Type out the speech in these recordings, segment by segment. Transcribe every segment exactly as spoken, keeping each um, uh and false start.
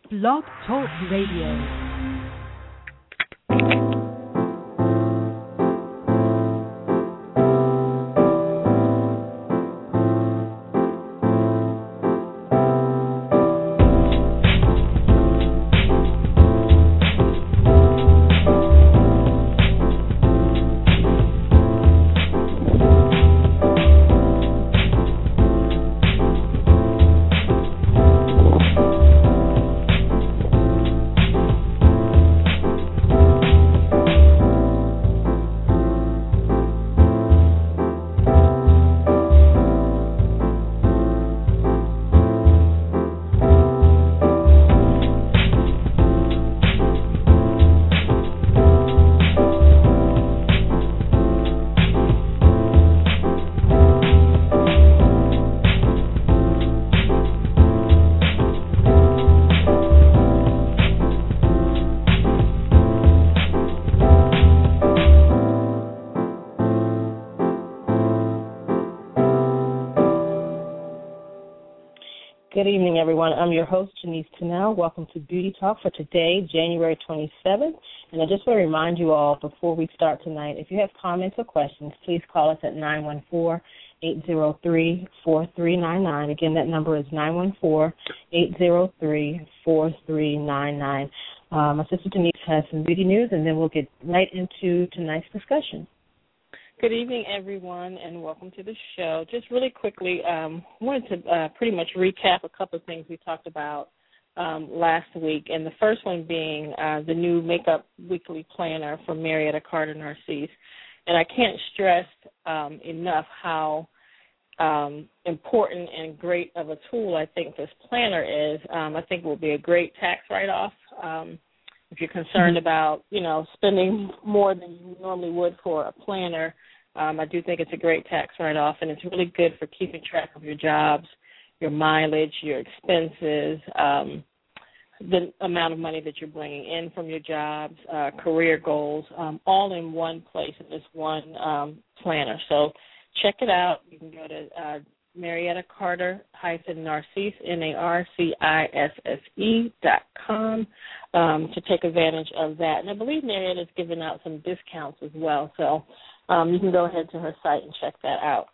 Blog Talk Radio. Good evening, everyone. I'm your host, Janice Tanel. Welcome to Beauty Talk for today, January twenty-seventh. And I just want to remind you all, before we start tonight, if you have comments or questions, please call us at nine one four, eight zero three, four three nine nine. Again, that number is nine one four, eight zero three, four three nine nine. Uh, my sister Denise has some beauty news, and then we'll get right into tonight's discussion. Good evening, everyone, and welcome to the show. Just really quickly, um, I wanted to uh, pretty much recap a couple of things we talked about um, last week, and the first one being uh, the new Makeup Weekly Planner from Marietta Carter Narcisse. And I can't stress um, enough how um, important and great of a tool I think this planner is. Um, I think it will be a great tax write-off. Um, if you're concerned about, you know, spending more than you normally would for a planner, Um, I do think it's a great tax write-off, and it's really good for keeping track of your jobs, your mileage, your expenses, um, the amount of money that you're bringing in from your jobs, uh, career goals, um, all in one place in this one um, planner. So check it out. You can go to uh, Marietta Carter hyphen Narcisse, N A R C I S S E dot com um, to take advantage of that. And I believe Marietta's giving out some discounts as well. So Um, you can go ahead to her site and check that out.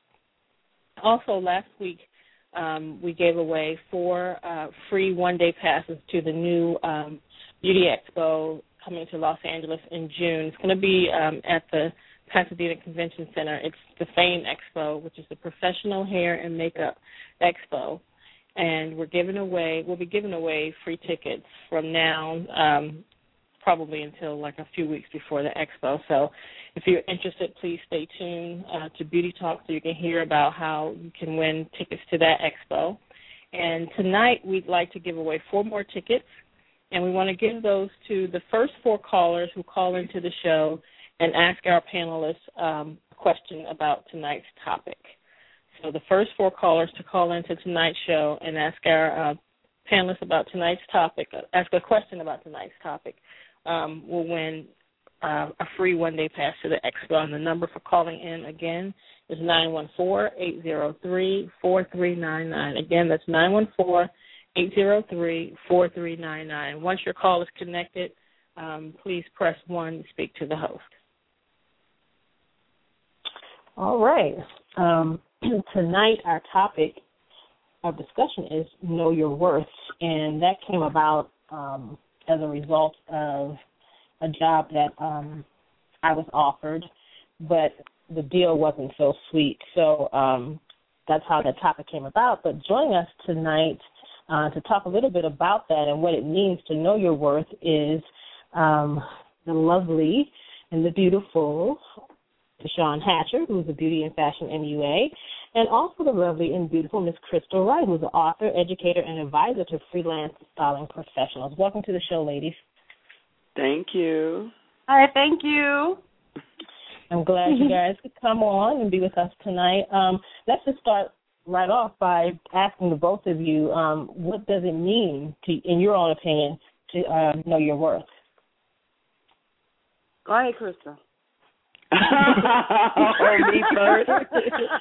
Also, last week um, we gave away four uh, free one-day passes to the new um, Beauty Expo coming to Los Angeles in June. It's going to be um, at the Pasadena Convention Center. It's the FAME Expo, which is the Professional Hair and Makeup Expo. And we're giving away, we'll be giving away free tickets from now um, probably until like a few weeks before the expo. So if you're interested, please stay tuned uh, to Beauty Talk so you can hear about how you can win tickets to that expo. And tonight we'd like to give away four more tickets, and we want to give those to the first four callers who call into the show and ask our panelists um, a question about tonight's topic. So the first four callers to call into tonight's show and ask our uh, panelists about tonight's topic, ask a question about tonight's topic, um, will win Uh, a free one-day pass to the expo. And the number for calling in, again, is nine one four, eight zero three, four three nine nine. Again, that's nine one four, eight zero three, four three nine nine. Once your call is connected, um, please press one to speak to the host. All right. Um, tonight our topic of discussion is Know Your Worth, and that came about um, as a result of a job that um, I was offered, but the deal wasn't so sweet. So um, that's how that topic came about. But joining us tonight uh, to talk a little bit about that and what it means to know your worth is um, the lovely and the beautiful Deshawn Hatcher, who's a beauty and fashion M U A, and also the lovely and beautiful Miss Crystal Wright, who's an author, educator, and advisor to freelance styling professionals. Welcome to the show, ladies. Thank you. Hi, thank you. I'm glad you guys could come on and be with us tonight. Um, let's just start right off by asking the both of you, um, what does it mean, to, in your own opinion, to uh, know your worth? Go ahead, Crystal. Oh, me first?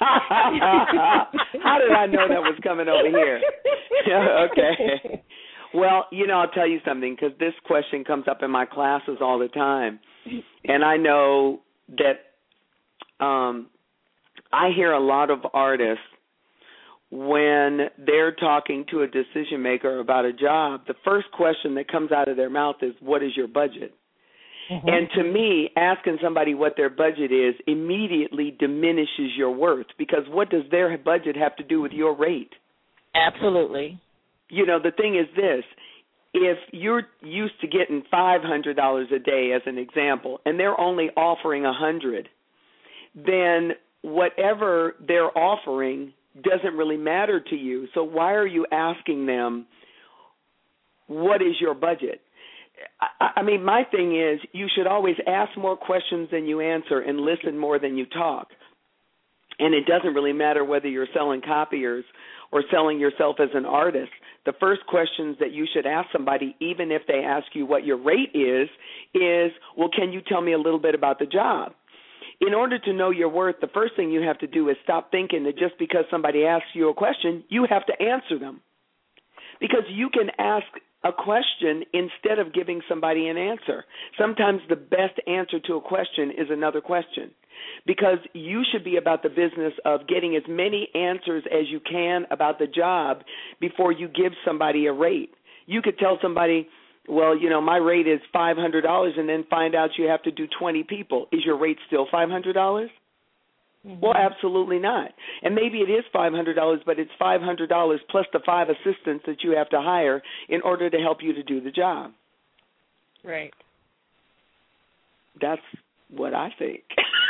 How did I know that was coming over here? Okay. Well, you know, I'll tell you something, because this question comes up in my classes all the time. And I know that um, I hear a lot of artists, when they're talking to a decision maker about a job, the first question that comes out of their mouth is, what is your budget? Mm-hmm. And to me, asking somebody what their budget is immediately diminishes your worth, because what does their budget have to do with your rate? Absolutely. You know, the thing is this. If you're used to getting five hundred dollars a day, as an example, and they're only offering one hundred dollars, then whatever they're offering doesn't really matter to you. So why are you asking them, what is your budget? I, I mean, my thing is, you should always ask more questions than you answer and listen more than you talk. And it doesn't really matter whether you're selling copiers or selling yourself as an artist. The first questions that you should ask somebody, even if they ask you what your rate is, is, well, can you tell me a little bit about the job? In order to know your worth, the first thing you have to do is stop thinking that just because somebody asks you a question, you have to answer them. Because you can ask a question instead of giving somebody an answer. Sometimes the best answer to a question is another question, because you should be about the business of getting as many answers as you can about the job before you give somebody a rate. You could tell somebody, well, you know, my rate is five hundred dollars, and then find out you have to do twenty people. Is your rate still five hundred dollars? Mm-hmm. Well, absolutely not. And maybe it is five hundred dollars, but it's five hundred dollars plus the five assistants that you have to hire in order to help you to do the job. Right. That's what I think.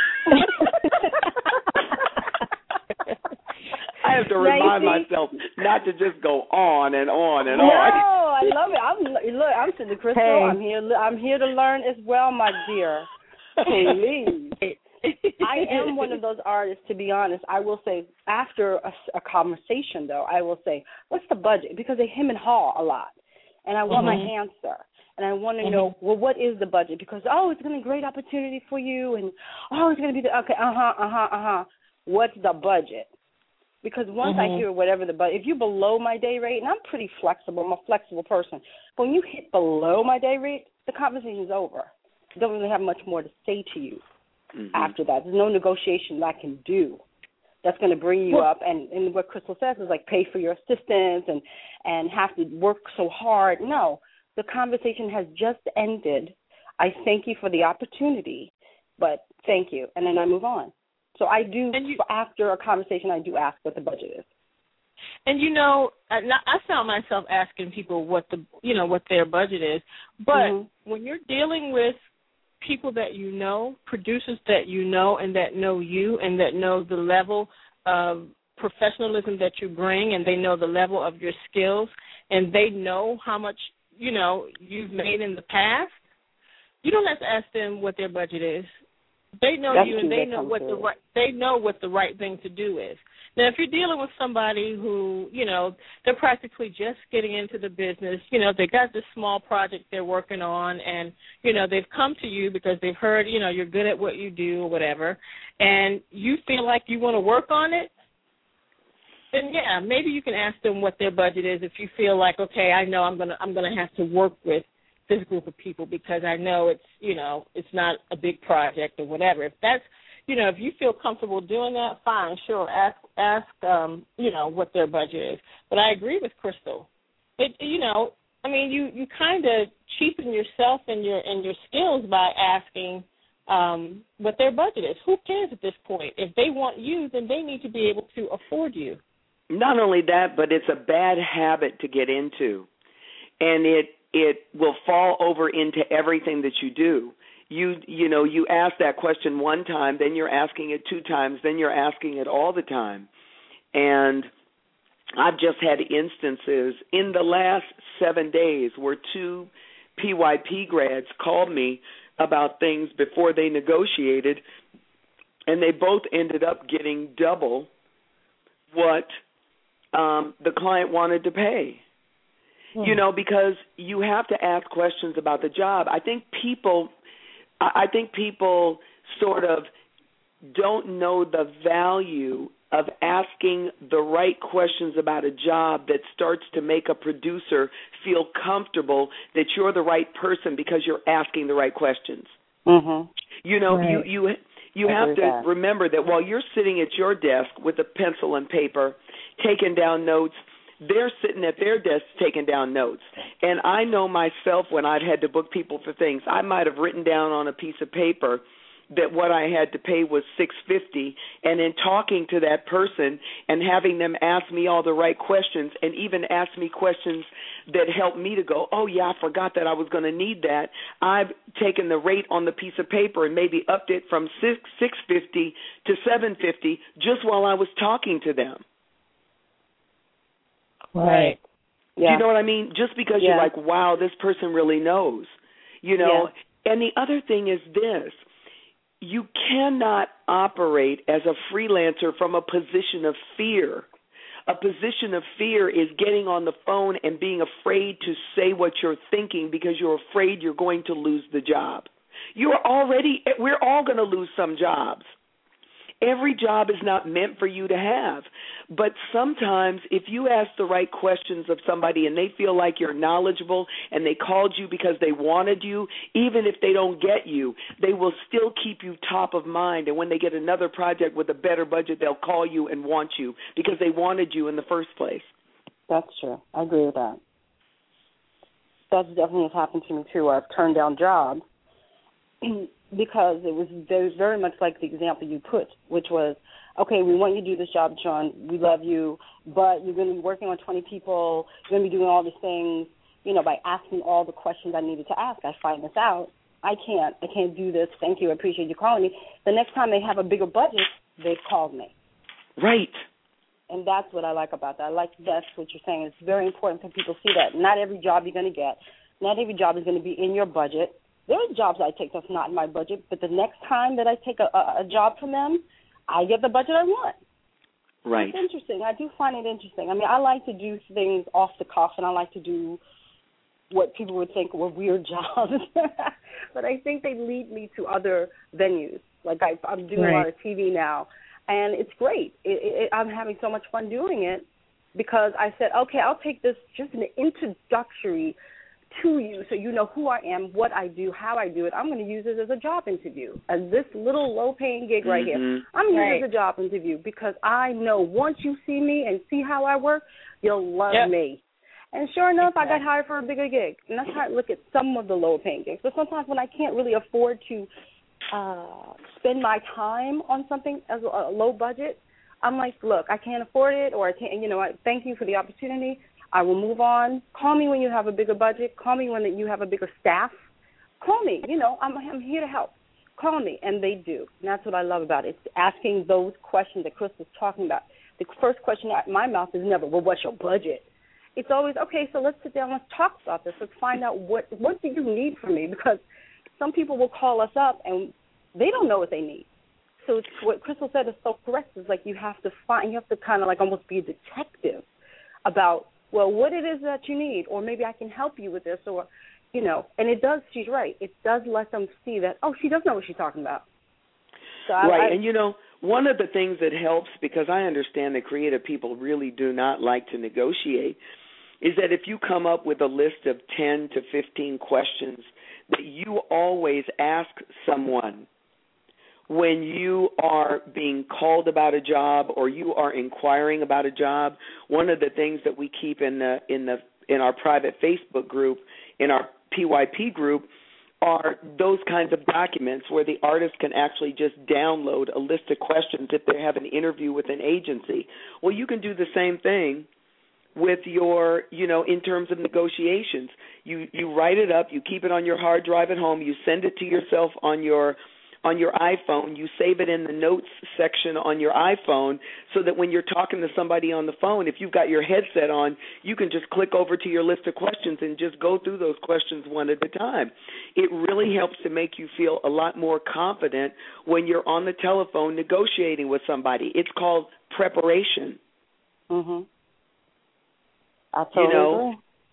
I have to remind myself not to just go on and on and no, on. No, I love it. I'm look. I'm Cindy Crystal. Hey. I'm here. I'm here to learn as well, my dear. Please. I am one of those artists, to be honest. I will say, after a, a conversation, though, I will say, what's the budget? Because they hem and haw a lot, and I want mm-hmm. my answer. And I want to mm-hmm. know, well, what is the budget? Because, oh, it's going to be a great opportunity for you, and, oh, it's going to be the, okay, uh-huh, uh-huh, uh-huh. What's the budget? Because once mm-hmm. I hear whatever the budget, if you're below my day rate, and I'm pretty flexible, I'm a flexible person, but when you hit below my day rate, the conversation's over. I don't really have much more to say to you mm-hmm. after that. There's no negotiation that I can do that's going to bring you well, up. And, and what Crystal says is like pay for your assistance and, and have to work so hard. No, the conversation has just ended. I thank you for the opportunity, but thank you. And then I move on. So I do, you, after a conversation, I do ask what the budget is. And, you know, I, I found myself asking people what the, you know, what their budget is. But mm-hmm. when you're dealing with people that you know, producers that you know and that know you and that know the level of professionalism that you bring, and they know the level of your skills, and they know how much, you know, you've made in the past, you don't have to ask them what their budget is. They know That's you, and they know what the right, they know what the right thing to do is. Now, if you're dealing with somebody who, you know, they're practically just getting into the business, you know, they got this small project they're working on, and, you know, they've come to you because they've heard, you know, you're good at what you do or whatever, and you feel like you want to work on it, then, yeah, maybe you can ask them what their budget is if you feel like, okay, I know I'm gonna I'm gonna have to work with this group of people because I know it's, you know, it's not a big project or whatever. If that's, you know, if you feel comfortable doing that, fine, sure, ask, ask, um, you know, what their budget is. But I agree with Crystal. It, you know, I mean, you, you kind of cheapen yourself and your and your skills by asking um, what their budget is. Who cares at this point? If they want you, then they need to be able to afford you. Not only that, but it's a bad habit to get into, and it it will fall over into everything that you do. You you know, you ask that question one time, then you're asking it two times, then you're asking it all the time. And I've just had instances in the last seven days where two P Y P grads called me about things before they negotiated, and they both ended up getting double what um, the client wanted to pay. You know, because you have to ask questions about the job. I think people, I think people sort of don't know the value of asking the right questions about a job that starts to make a producer feel comfortable that you're the right person because you're asking the right questions. Mm-hmm. You know, right. you you you I have to that. remember that while you're sitting at your desk with a pencil and paper, taking down notes, they're sitting at their desks taking down notes. And I know myself when I've had to book people for things, I might have written down on a piece of paper that what I had to pay was six hundred fifty dollars, and in talking to that person and having them ask me all the right questions and even ask me questions that help me to go, oh, yeah, I forgot that I was going to need that, I've taken the rate on the piece of paper and maybe upped it from six hundred fifty dollars to seven hundred fifty dollars just while I was talking to them. Right. Yeah. Do you know what I mean? Just because yeah. you're like, wow, this person really knows, you know. Yeah. And the other thing is this. You cannot operate as a freelancer from a position of fear. A position of fear is getting on the phone and being afraid to say what you're thinking because you're afraid you're going to lose the job. You're already, we're all going to lose some jobs. Every job is not meant for you to have. But sometimes if you ask the right questions of somebody and they feel like you're knowledgeable and they called you because they wanted you, even if they don't get you, they will still keep you top of mind. And when they get another project with a better budget, they'll call you and want you because they wanted you in the first place. That's true. I agree with that. That's definitely has happened to me, too. I've turned down jobs because it was very, very much like the example you put, which was, okay, we want you to do this job, John. We love you, but you're going to be working on twenty people. You're going to be doing all these things, you know, by asking all the questions I needed to ask. I find this out. I can't. I can't do this. Thank you. I appreciate you calling me. The next time they have a bigger budget, they've called me. Right. And that's what I like about that. I like that's what you're saying. It's very important for people to see that. Not every job you're going to get. Not every job is going to be in your budget. There are jobs I take that's not in my budget, but the next time that I take a, a, a job from them, I get the budget I want. Right. It's interesting. I do find it interesting. I mean, I like to do things off the cuff, and I like to do what people would think were weird jobs. But I think they lead me to other venues. Like I, I'm doing right. a lot of T V now, and it's great. It, it, I'm having so much fun doing it because I said, okay, I'll take this just an introductory to you so you know who I am, what I do, how I do it. I'm going to use it as a job interview, as this little low-paying gig right mm-hmm. here. I'm going right. to use it as a job interview because I know once you see me and see how I work, you'll love yep. me. And sure enough, exactly. I got hired for a bigger gig. And that's how I look at some of the low-paying gigs. But sometimes when I can't really afford to uh, spend my time on something as a, a low budget, I'm like, look, I can't afford it, or I can't, you know, I thank you for the opportunity. I will move on. Call me when you have a bigger budget. Call me when you have a bigger staff. Call me. You know, I'm, I'm here to help. Call me, and they do. And that's what I love about it. It's asking those questions that Chris was talking about. The first question out of my mouth is never, well, what's your budget? It's always, okay, so let's sit down. Let's talk about this. Let's find out what, what do you need from me? Because some people will call us up, and they don't know what they need. So it's, what Crystal said is so correct. It's like you have to find, you have to kind of like almost be a detective about, well, what it is that you need, or maybe I can help you with this, or, you know, and it does, she's right, it does let them see that, oh, she does know what she's talking about. So right, I, I, and, you know, one of the things that helps, because I understand that creative people really do not like to negotiate, is that if you come up with a list of ten to fifteen questions that you always ask someone when you are being called about a job or you are inquiring about a job, one of the things that we keep in the in the in our private Facebook group, in our P Y P group, are those kinds of documents where the artist can actually just download a list of questions if they have an interview with an agency. Well, you can do the same thing with your, you know, in terms of negotiations. You you write it up, you keep it on your hard drive at home, you send it to yourself on your on your iPhone, you save it in the notes section on your iPhone so that when you're talking to somebody on the phone, if you've got your headset on, you can just click over to your list of questions and just go through those questions one at a time. It really helps to make you feel a lot more confident when you're on the telephone negotiating with somebody. It's called preparation. Mm-hmm. I totally you know, agree.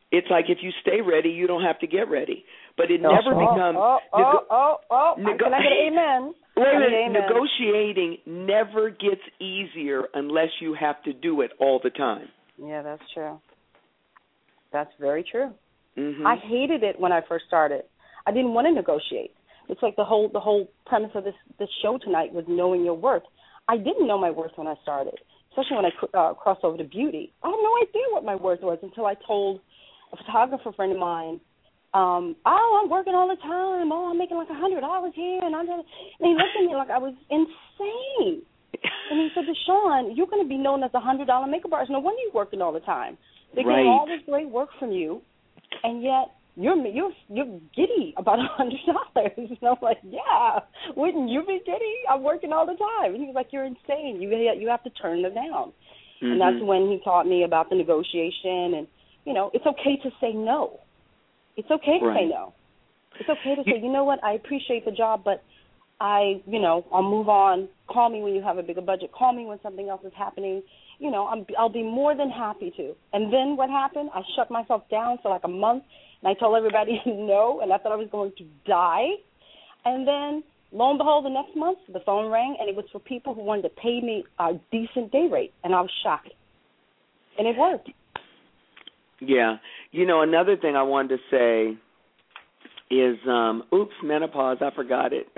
it's like if you stay ready, you don't have to get ready. But it oh, never oh, becomes. Oh, oh, nego- oh, oh. Nego- Can I get an amen? Wait a minute. Amen. Negotiating never gets easier unless you have to do it all the time. Yeah, that's true. That's very true. Mm-hmm. I hated it when I first started. I didn't want to negotiate. It's like the whole the whole premise of this this show tonight was knowing your worth. I didn't know my worth when I started, especially when I uh, crossed over to beauty. I had no idea what my worth was until I told a photographer friend of mine, um, oh, I'm working all the time. Oh, I'm making like a hundred dollars here, and I'm just, and he looked at me like I was insane. And he said, Deshawn, you're going to be known as a hundred dollar makeup artist. No wonder you're working all the time. They're right. getting all this great work from you, and yet you're you're you're giddy about a hundred dollars. And I'm like, yeah, wouldn't you be giddy? I'm working all the time. And he was like, you're insane. You you have to turn them down. Mm-hmm. And that's when he taught me about the negotiation. And you know, it's okay to say no. It's okay to right. say no. It's okay to say, you know what, I appreciate the job, but I, you know, I'll move on. Call me when you have a bigger budget. Call me when something else is happening. You know, I'm, I'll be more than happy to. And then what happened? I shut myself down for like a month, and I told everybody no, and I thought I was going to die. And then, lo and behold, the next month, the phone rang, and it was for people who wanted to pay me a decent day rate, and I was shocked. And it worked. Yeah. You know, another thing I wanted to say is, um, oops, menopause, I forgot it.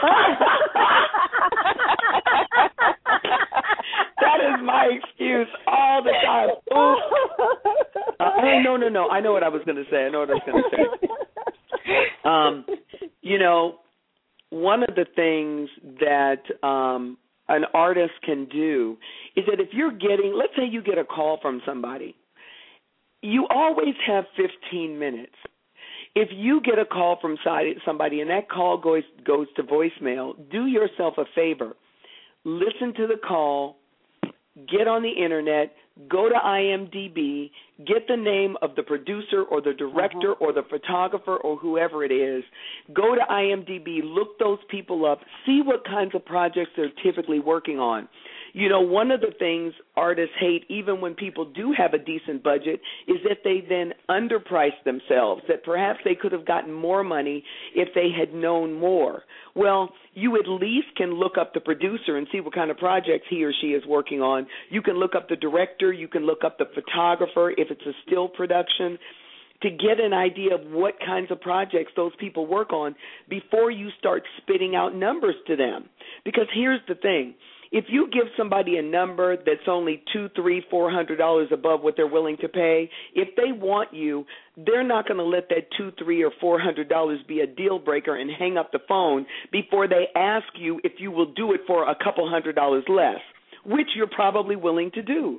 That is my excuse all the time. Oops. Uh, hey, no, no, no. I know what I was going to say. I know what I was going to say. Um, you know, one of the things that um, an artist can do is that if you're getting, let's say you get a call from somebody, you always have fifteen minutes. If you get a call from somebody and that call goes goes to voicemail, do yourself a favor. Listen to the call, get on the Internet, go to I M D B, get the name of the producer or the director uh-huh. or the photographer or whoever it is. Go to I M D B, look those people up, see what kinds of projects they're typically working on. You know, one of the things artists hate, even when people do have a decent budget, is that they then underprice themselves, that perhaps they could have gotten more money if they had known more. Well, you at least can look up the producer and see what kind of projects he or she is working on. You can look up the director. You can look up the photographer if it's a still production, to get an idea of what kinds of projects those people work on before you start spitting out numbers to them. Because here's the thing. If you give somebody a number that's only two, three, four hundred dollars above what they're willing to pay, if they want you, they're not going to let that two, three, or four hundred dollars be a deal breaker and hang up the phone before they ask you if you will do it for a couple hundred dollars less, which you're probably willing to do.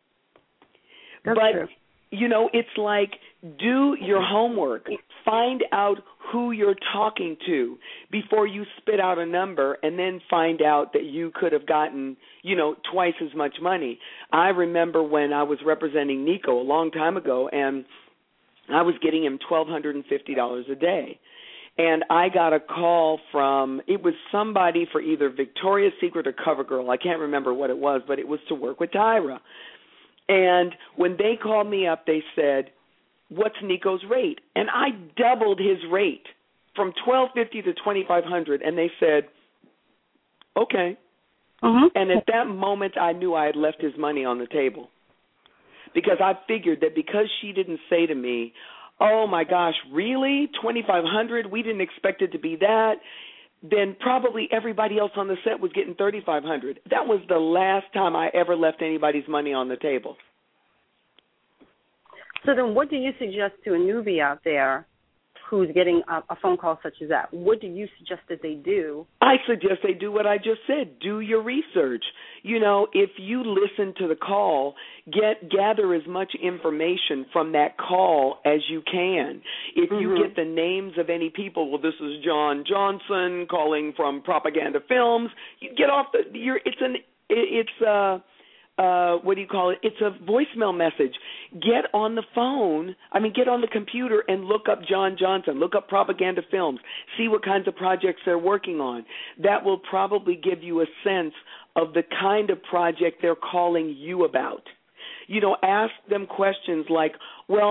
That's but true. You know, it's like, do your homework. Find out who you're talking to before you spit out a number and then find out that you could have gotten, you know, twice as much money. I remember when I was representing Nico a long time ago, and I was getting him twelve hundred fifty dollars a day. And I got a call from, it was somebody for either Victoria's Secret or CoverGirl. I can't remember what it was, but it was to work with Tyra. And when they called me up, they said, what's Nico's rate? And I doubled his rate from twelve fifty to twenty-five hundred, and they said, okay. Uh-huh. And at that moment, I knew I had left his money on the table, because I figured that because she didn't say to me, oh, my gosh, really, twenty-five hundred? We didn't expect it to be that. Then probably everybody else on the set was getting thirty-five hundred. That was the last time I ever left anybody's money on the table. So then what do you suggest to a newbie out there who's getting a, a phone call such as that? What do you suggest that they do? I suggest they do what I just said. Do your research. You know, if you listen to the call, get gather as much information from that call as you can. If mm-hmm. you get the names of any people, well, this is John Johnson calling from Propaganda Films. You get off the. You're, it's an. It's uh, uh, what do you call it? It's a voicemail message. Get on the phone. I mean, get on the computer and look up John Johnson. Look up Propaganda Films. See what kinds of projects they're working on. That will probably give you a sense of the kind of project they're calling you about. You know, ask them questions like, well,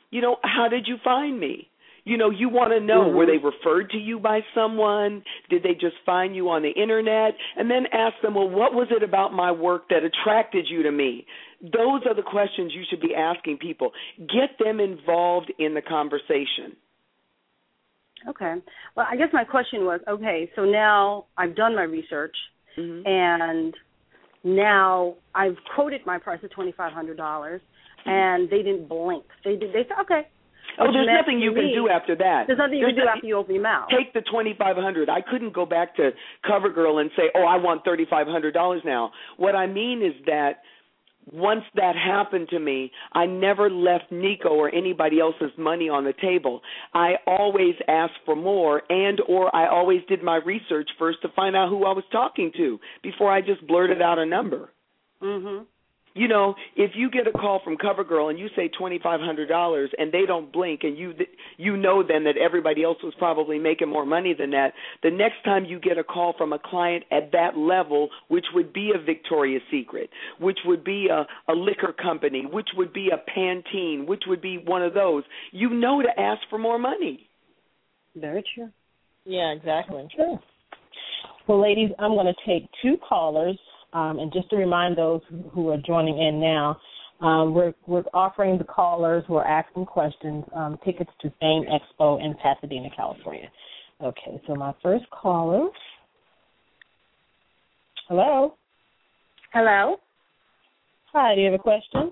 You know, how did you find me? You know, you want to know, mm-hmm. were they referred to you by someone? Did they just find you on the Internet? And then ask them, well, what was it about my work that attracted you to me? Those are the questions you should be asking people. Get them involved in the conversation. Okay. Well, I guess my question was, okay, so now I've done my research, mm-hmm. and now I've quoted my price of twenty-five hundred dollars, and they didn't blink. They did. They said, okay. Oh, there's nothing you can do after that. There's nothing you can do after you open your mouth. Take the twenty-five hundred dollars. I couldn't go back to CoverGirl and say, oh, I want thirty-five hundred dollars now. What I mean is that once that happened to me, I never left Nico or anybody else's money on the table. I always asked for more, and or I always did my research first to find out who I was talking to before I just blurted out a number. Mm-hmm. You know, if you get a call from CoverGirl and you say twenty-five hundred dollars and they don't blink, and you you know then that everybody else was probably making more money than that, the next time you get a call from a client at that level, which would be a Victoria's Secret, which would be a, a liquor company, which would be a Pantene, which would be one of those, you know to ask for more money. Very true. Yeah, exactly. Sure. Well, ladies, I'm going to take two callers. Um, and just to remind those who are joining in now, um, we're, we're offering the callers who are asking questions um, tickets to Fame Expo in Pasadena, California. Okay, so my first caller. Hello. Hello. Hi, do you have a question?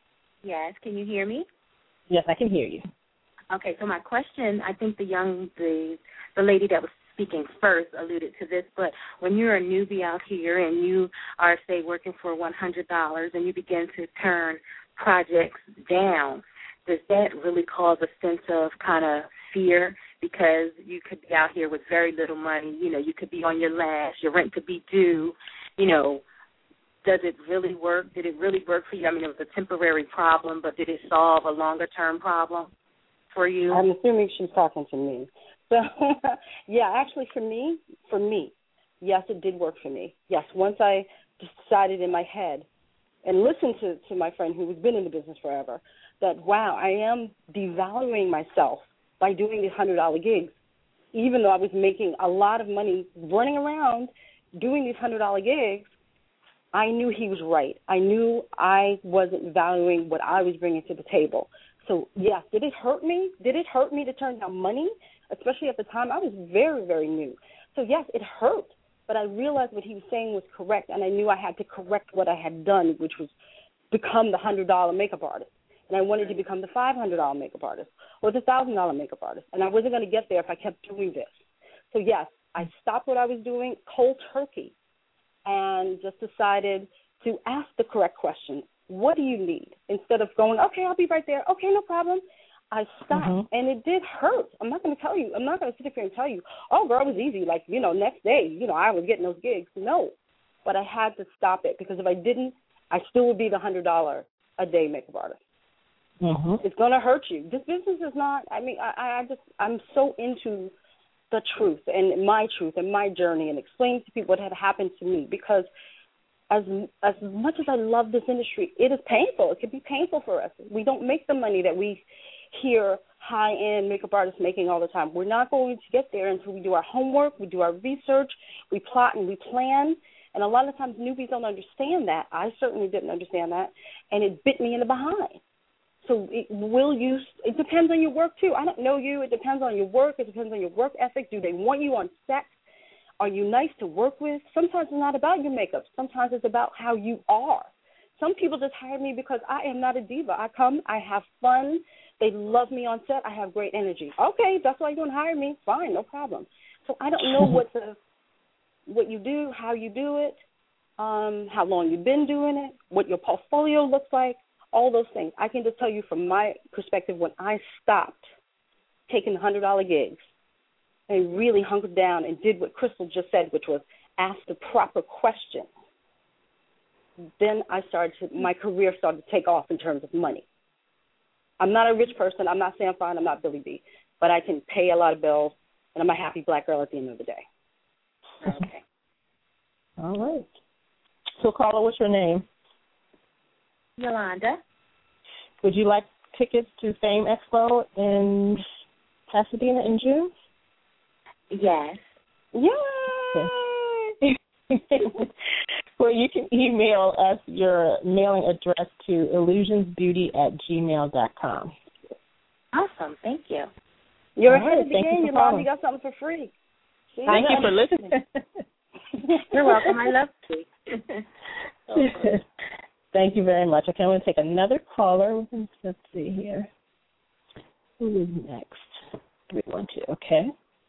Yes, can you hear me? Yes, I can hear you. Okay, so my question, I think the young, the the lady that was speaking first alluded to this, but when you're a newbie out here and you are, say, working for one hundred dollars and you begin to turn projects down, does that really cause a sense of kind of fear? Because you could be out here with very little money, you know, you could be on your last, your rent could be due, you know, does it really work? Did it really work for you? I mean, it was a temporary problem, but did it solve a longer-term problem for you? I'm assuming she's talking to me. So, yeah, actually for me, for me, yes, it did work for me. Yes, once I decided in my head and listened to, to my friend who has been in the business forever that, wow, I am devaluing myself by doing these one hundred dollar gigs, even though I was making a lot of money running around doing these one hundred dollar gigs. I knew he was right. I knew I wasn't valuing what I was bringing to the table. So, yes, did it hurt me? Did it hurt me to turn down money? Especially at the time, I was very, very new. So, yes, it hurt, but I realized what he was saying was correct, and I knew I had to correct what I had done, which was become the one hundred dollar makeup artist. And I wanted to become the five hundred dollar makeup artist or the one thousand dollar makeup artist, and I wasn't going to get there if I kept doing this. So, yes, I stopped what I was doing cold turkey and just decided to ask the correct questions. What do you need? Instead of going, okay, I'll be right there. Okay, no problem. I stopped, mm-hmm. and it did hurt. I'm not going to tell you. I'm not going to sit up here and tell you, oh, girl, it was easy. Like, you know, next day, you know, I was getting those gigs. No, but I had to stop it because if I didn't, I still would be the one hundred dollar a day makeup artist. Mm-hmm. It's going to hurt you. This business is not, I mean, I, I just, I'm so into the truth and my truth and my journey and explaining to people what had happened to me because as as much as I love this industry, it is painful. It can be painful for us. We don't make the money that we hear high-end makeup artists making all the time. We're not going to get there until we do our homework, we do our research, we plot and we plan. And a lot of times newbies don't understand that. I certainly didn't understand that, and it bit me in the behind. So it will you, it depends on your work, too. I don't know you. It depends on your work. It depends on your work ethic. Do they want you on set? Are you nice to work with? Sometimes it's not about your makeup. Sometimes it's about how you are. Some people just hire me because I am not a diva. I come, I have fun. They love me on set. I have great energy. Okay, that's why you don't hire me. Fine, no problem. So I don't know what the what you do, how you do it, um, how long you've been doing it, what your portfolio looks like, all those things. I can just tell you from my perspective when I stopped taking one hundred dollar gigs and really hunkered down and did what Crystal just said, which was ask the proper questions, then I started to, my career started to take off in terms of money. I'm not a rich person. I'm not Sam Fine. I'm not Billy B. But I can pay a lot of bills, and I'm a happy black girl at the end of the day. Okay. All right. So, Carla, what's your name? Yolanda. Would you like tickets to Fame Expo in Pasadena in June? Yes. Yay! Well, you can email us your mailing address to illusionsbeauty at gmail dot com. Awesome. Thank you. You're All ahead right, of the thank you game, for Yolanda. calling. You got something for free. See? Thank you for listening. You're welcome. I love to. Thank you very much. Okay, I'm going to take another caller. Let's see here. Who is next? three one two, okay.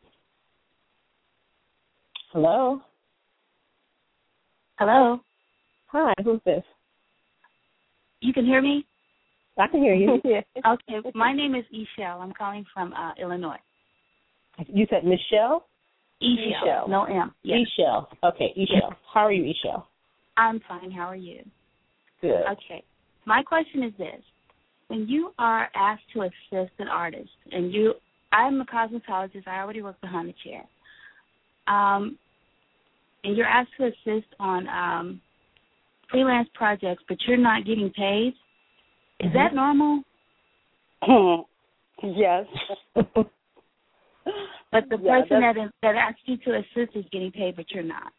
Hello? Hello. Hi, who's this? You can hear me? I can hear you. Okay. My name is Ishel. I'm calling from uh, Illinois. You said Michelle? Ishel. Ishel. No M. Yes. Ishel. Okay, Ishel. Yes. How are you, Ishel? I'm fine. How are you? Good. Okay. My question is this. When you are asked to assist an artist, and you, I'm a cosmetologist. I already work behind the chair. Um, and you're asked to assist on um, freelance projects, but you're not getting paid, is mm-hmm. that normal? Yes. But the yeah, person that, that asked you to assist is getting paid, but you're not.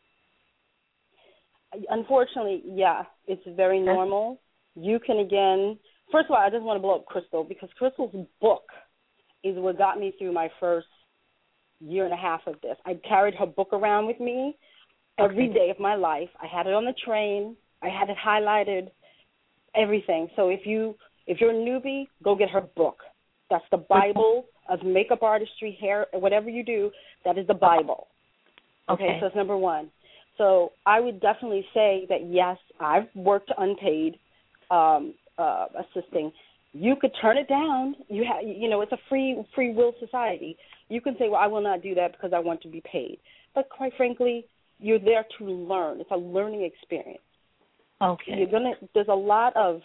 Unfortunately, yeah, it's very normal. You can, again, first of all, I just want to blow up Crystal, because Crystal's book is what got me through my first year and a half of this. I carried her book around with me every day of my life. I had it on the train. I had it highlighted, everything. So if, you, if you're a newbie, go get her book. That's the Bible of makeup artistry, hair, whatever you do, that is the Bible. Okay, okay, so that's number one. So I would definitely say that, yes, I've worked unpaid um, uh, assisting. You could turn it down. You ha- you know, it's a free free will society. You can say, well, I will not do that because I want to be paid. But quite frankly, you're there to learn. It's a learning experience. Okay. You're gonna. There's a lot of.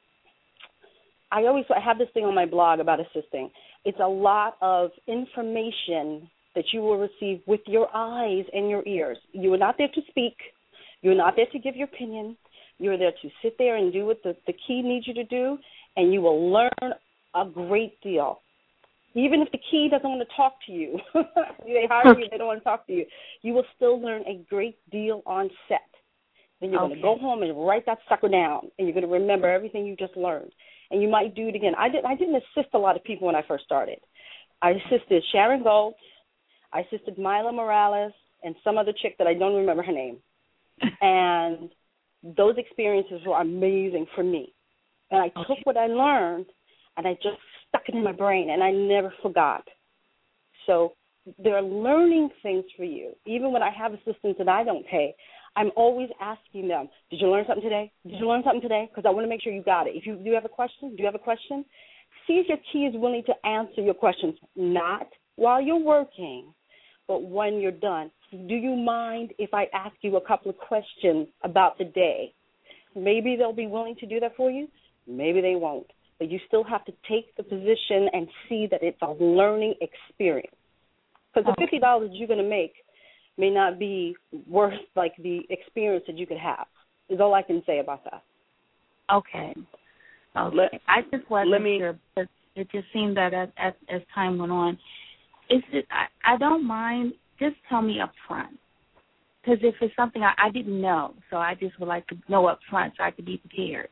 I always I have this thing on my blog about assisting. It's a lot of information that you will receive with your eyes and your ears. You are not there to speak. You're not there to give your opinion. You're there to sit there and do what the, the key needs you to do, and you will learn a great deal. Even if the key doesn't want to talk to you, they hire you, they don't want to talk to you, you will still learn a great deal on set. Then you're okay. going to go home and write that sucker down, and you're going to remember everything you just learned. And you might do it again. I, did, I didn't assist a lot of people when I first started. I assisted Sharon Goltz, I assisted Mila Morales, and some other chick that I don't remember her name. And those experiences were amazing for me. And I took okay. what I learned, and I just stuck it in my brain, and I never forgot. So there are learning things for you. Even when I have assistants that I don't pay, I'm always asking them, did you learn something today? Did you learn something today? Because I want to make sure you got it. If you do have a question, do you have a question? See if your key is willing to answer your questions, not while you're working, but when you're done. Do you mind if I ask you a couple of questions about the day? Maybe they'll be willing to do that for you. Maybe they won't. But you still have to take the position and see that it's a learning experience. Because the fifty dollars you're going to make may not be worth, like, the experience that you could have, is all I can say about that. Okay. Okay. Let, I just wasn't let me, sure, but it just seemed that as, as, as time went on, it's just, I, I don't mind, just tell me up front. Because if it's something I, I didn't know, so I just would like to know up front so I could be prepared.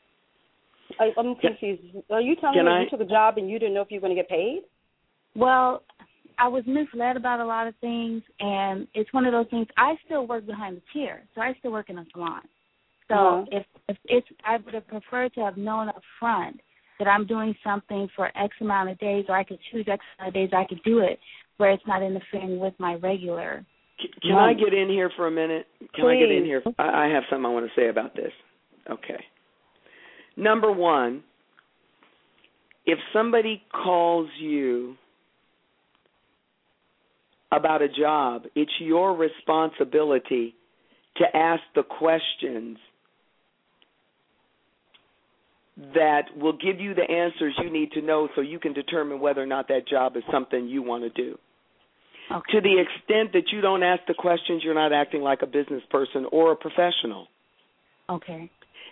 I, I'm confused. Are you telling Can me I? you took a job and you didn't know if you were going to get paid? Well, I was misled about a lot of things, and it's one of those things. I still work behind the chair, so I still work in a salon. So uh-huh. if, if it's, I would have preferred to have known up front that I'm doing something for X amount of days, or I could choose X amount of days I could do it where it's not interfering with my regular. Can, can I get in here for a minute? Can Please. I get in here? I, I have something I want to say about this. Okay. Number one, if somebody calls you about a job, it's your responsibility to ask the questions that will give you the answers you need to know so you can determine whether or not that job is something you want to do. Okay. To the extent that you don't ask the questions, you're not acting like a business person or a professional. Okay.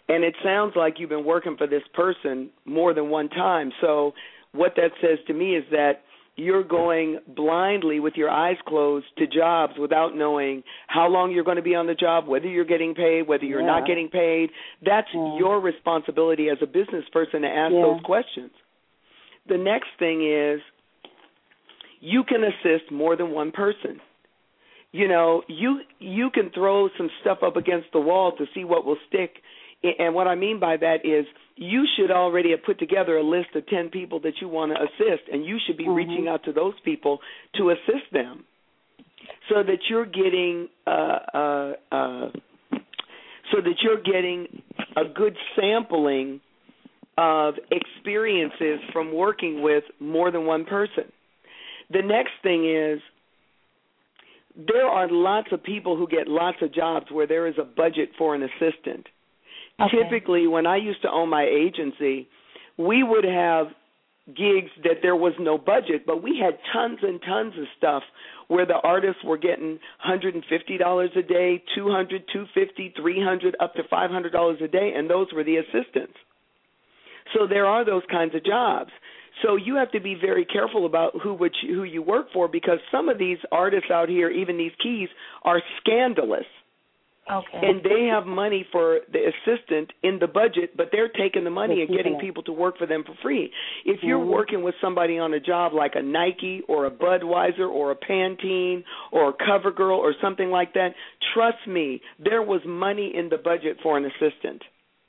And it sounds like you've been working for this person more than one time. So what that says to me is that you're going blindly with your eyes closed to jobs without knowing how long you're going to be on the job, whether you're getting paid, whether you're yeah. not getting paid. That's yeah. your responsibility as a business person to ask yeah. those questions. The next thing is you can assist more than one person. You know, you you can throw some stuff up against the wall to see what will stick. And what I mean by that is you should already have put together a list of ten people that you want to assist, and you should be mm-hmm. reaching out to those people to assist them so that you're getting uh, uh, uh, so that you're getting a good sampling of experiences from working with more than one person. The next thing is there are lots of people who get lots of jobs where there is a budget for an assistant. Okay. Typically, when I used to own my agency, we would have gigs that there was no budget, but we had tons and tons of stuff where the artists were getting one hundred fifty dollars a day, two hundred dollars, two hundred fifty dollars, three hundred dollars, up to five hundred dollars a day, and those were the assistants. So there are those kinds of jobs. So you have to be very careful about who which, who you work for, because some of these artists out here, even these keys, are scandalous. Okay. And they have money for the assistant in the budget, but they're taking the money and getting people to work for them for free. If you're mm-hmm. working with somebody on a job like a Nike or a Budweiser or a Pantene or a CoverGirl or something like that, trust me, there was money in the budget for an assistant.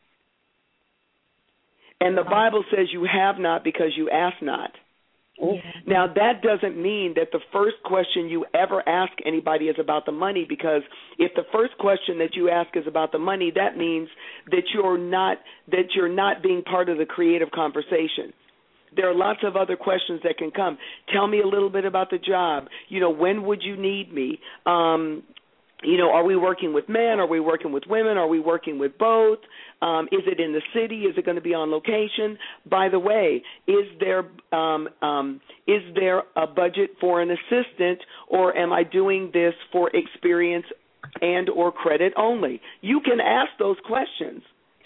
And the Bible says you have not because you ask not. Yeah. Now, that doesn't mean that the first question you ever ask anybody is about the money, because if the first question that you ask is about the money, that means that you're not that you're not being part of the creative conversation. There are lots of other questions that can come. Tell me a little bit about the job. You know, when would you need me? Um, you know, are we working with men? Are we working with women? Are we working with both? Um, is it in the city? Is it going to be on location? By the way, is there um, um, is there a budget for an assistant, or am I doing this for experience and or credit only? You can ask those questions.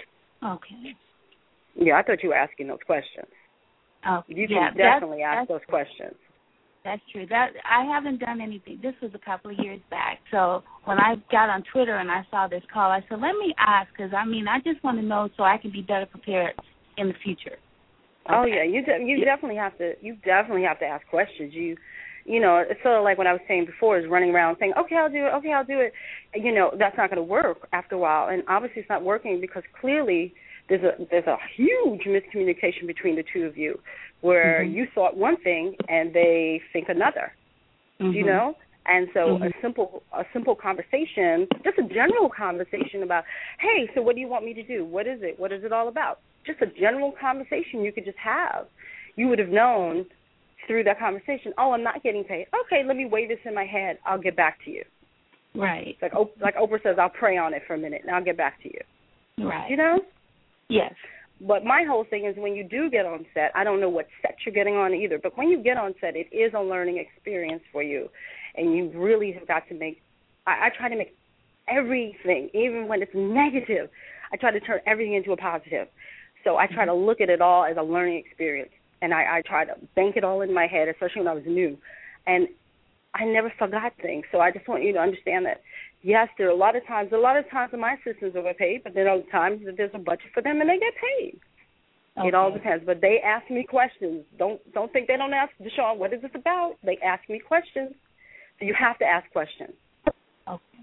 Okay. Yeah, I thought you were asking those questions. Oh, you yeah, can definitely ask those questions. That's true. That I haven't done anything. This was a couple of years back. So when I got on Twitter and I saw this call, I said, let me ask, because, I mean, I just want to know so I can be better prepared in the future. Okay. Oh, yeah. You de- you yeah. definitely have to you definitely have to ask questions. You you know, it's sort of like what I was saying before, is running around saying, okay, I'll do it, okay, I'll do it. You know, that's not going to work after a while. And obviously it's not working because clearly there's a there's a huge miscommunication between the two of you, where mm-hmm. you thought one thing and they think another. Mm-hmm. Do you know? And so mm-hmm. a simple a simple conversation, just a general conversation about, hey, so what do you want me to do? What is it? What is it all about? Just a general conversation you could just have. You would have known through that conversation, oh, I'm not getting paid. Okay, let me weigh this in my head. I'll get back to you. Right. Like like Oprah says, I'll pray on it for a minute and I'll get back to you. Right. You know? Yes. But my whole thing is when you do get on set, I don't know what set you're getting on either, but when you get on set, it is a learning experience for you. And you really have got to make, I, I try to make everything, even when it's negative, I try to turn everything into a positive. So I try to look at it all as a learning experience. And I, I try to bank it all in my head, especially when I was new. And I never forgot things. So I just want you to understand that, yes, there are a lot of times, a lot of times when my assistants are paid, but there are times that there's a budget for them and they get paid. Okay. It all depends. But they ask me questions. Don't don't think they don't ask, Deshaun, what is this about? They ask me questions. So you have to ask questions. Okay.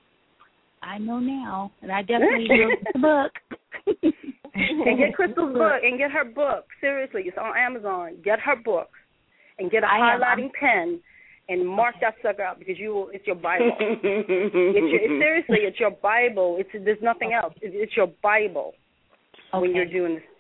I know now, and I definitely will get the book. And get Crystal's book, and get her book. Seriously, it's on Amazon. Get her book, and get a I highlighting am, pen, and mark that sucker out, because you will. It's your Bible. it's your, it's, seriously, it's your Bible. It's there's nothing else. It's, it's your Bible okay. when you're doing this.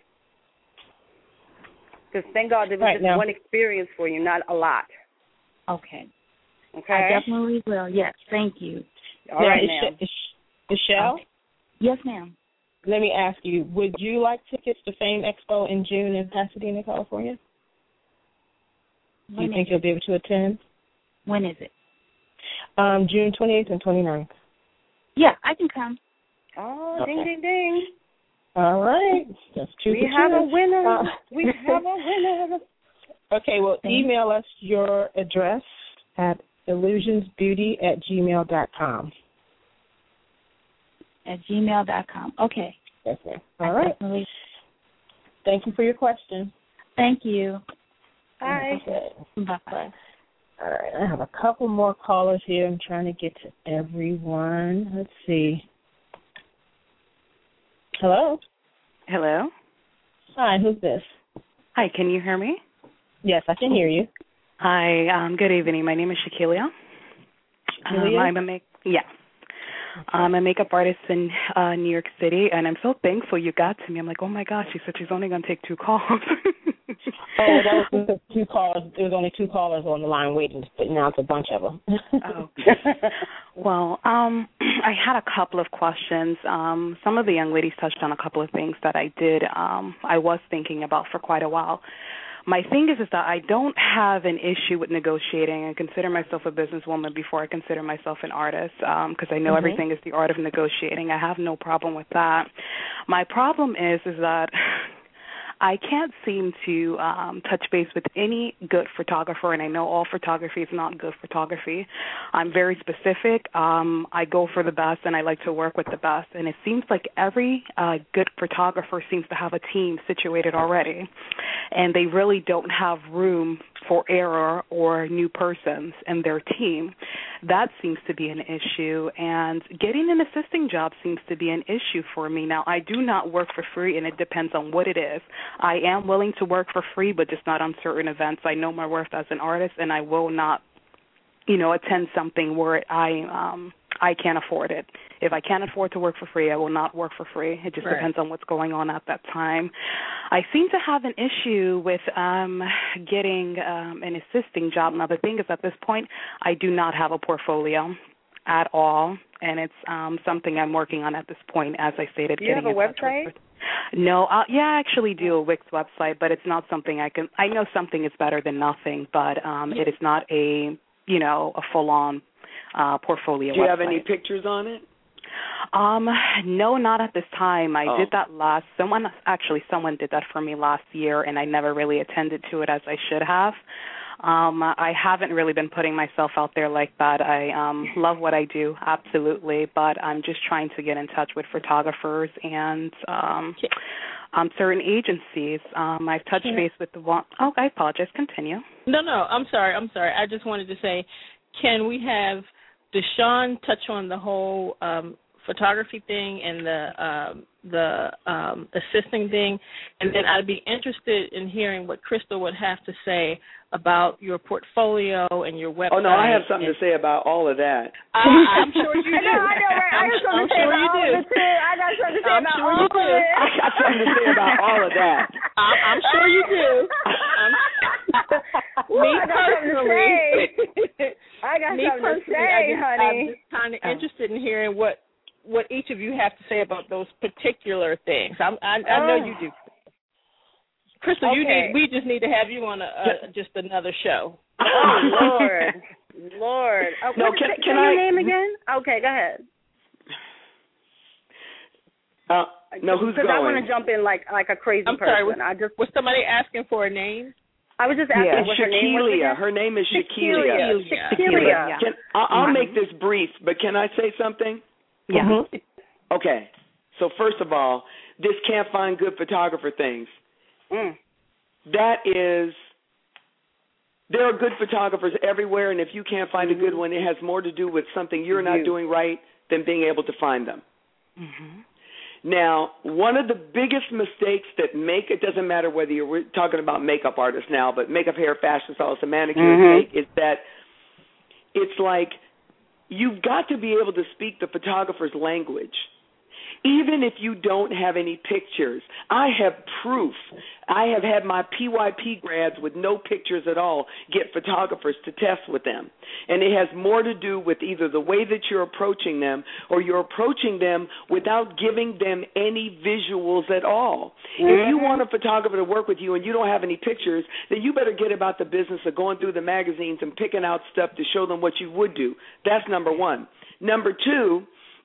Because thank God there was right, just now. one experience for you, not a lot. Okay. Okay. I definitely will. Yes. Thank you. All now, right, ma'am. Michelle? Okay. Yes, ma'am. Let me ask you, would you like tickets to Fame Expo in June in Pasadena, California? Do you think you'll be able to attend? When is it? Um, June twenty-eighth and twenty-ninth. Yeah, I can come. Oh, okay. ding, ding, ding. All right. That's two We have a winner. Uh, we have a winner. Okay, well, email us your address at illusionsbeauty at gmail dot com. At gmail dot com. Okay. Yes, ma'am. All right. Definitely. Thank you for your question. Thank you. Bye. Okay. Bye-bye. All right. I have a couple more callers here. I'm trying to get to everyone. Let's see. Hello? Hello? Hi, who's this? Hi, can you hear me? Yes, I can hear you. Hi, um, good evening. My name is Shakilia. Shakilia? Um, I'm a make yeah. I'm a makeup artist in uh, New York City, and I'm so thankful you got to me. I'm like, oh my gosh, she said she's only going to take two calls. Oh, that was the two callers. There was only two callers on the line waiting, but now it's a bunch of them. Oh. Well, um, I had a couple of questions. Um, some of the young ladies touched on a couple of things that I did. Um, I was thinking about for quite a while. My thing is, is that I don't have an issue with negotiating and consider myself a businesswoman before I consider myself an artist because um, I know mm-hmm. everything is the art of negotiating. I have no problem with that. My problem is, is that I can't seem to um, touch base with any good photographer, and I know all photography is not good photography. I'm very specific. Um, I go for the best, and I like to work with the best, and it seems like every uh, good photographer seems to have a team situated already, and they really don't have room for error or new persons in their team. That seems to be an issue, and getting an assisting job seems to be an issue for me. Now, I do not work for free, and it depends on what it is. I am willing to work for free, but just not on certain events. I know my worth as an artist, and I will not, you know, attend something where I um, I can't afford it. If I can't afford to work for free, I will not work for free. It just right. depends on what's going on at that time. I seem to have an issue with um, getting um, an assisting job. Now, the thing is, at this point, I do not have a portfolio at all, and it's um, something I'm working on at this point, as I stated. Do you have a website? With, no, uh, yeah, I actually do a Wix website, but it's not something I can. I know something is better than nothing, but um, it is not a, you know, a full-on uh, portfolio. Do you website. have any pictures on it? Um, no, not at this time. I oh. did that last. Someone actually, someone did that for me last year, and I never really attended to it as I should have. Um, I haven't really been putting myself out there like that. I um, love what I do, absolutely, but I'm just trying to get in touch with photographers and um, um, certain agencies. Um, I've touched base with the one. Oh, I apologize. Continue. No, no, I'm sorry. I'm sorry. I just wanted to say, can we have Deshaun touch on the whole um, photography thing and the um, the um, assisting thing, and then I'd be interested in hearing what Crystal would have to say about your portfolio and your website. Oh, no, I have something to say about all of that. I, I'm sure you do. I know, I know, right? I got something to say about all of it, too. I got something to say I'm about sure all you of do. it. I got something to say about all of that. I'm, I'm sure you do. I'm, Ooh, me I got personally, I got me something to personally, say, I just, honey. I'm just kind of interested in hearing what, what each of you have to say about those particular things. I'm, I, I know you do. Crystal, okay. you need. We just need to have you on a, a just another show. Oh Lord, Lord. Oh, no, what can, is, can say I? Your name again? Okay, go ahead. Uh, no, who's going? Because I want to jump in like like a crazy I'm person. sorry. Was, I just was somebody asking for a name? I was just asking yeah, what her name was again. Her name is Shakilia. Shakilia. Shakilia. Can, I'll, I'll make this brief, but can I say something? Yeah. Mm-hmm. Okay. So first of all, this can't find good photographer things. Mm. That is, there are good photographers everywhere, and if you can't find mm-hmm. a good one, it has more to do with something you're not doing right than being able to find them. Mm-hmm. Now, one of the biggest mistakes that make, it doesn't matter whether you're we're talking about makeup artists now, but makeup, hair, fashion stylists, and manicures mm-hmm. make, is that it's like you've got to be able to speak the photographer's language. Even if you don't have any pictures, I have proof. I have had my P Y P grads with no pictures at all get photographers to test with them. And it has more to do with either the way that you're approaching them or you're approaching them without giving them any visuals at all. Mm-hmm. If you want a photographer to work with you and you don't have any pictures, then you better get about the business of going through the magazines and picking out stuff to show them what you would do. That's number one. Number two,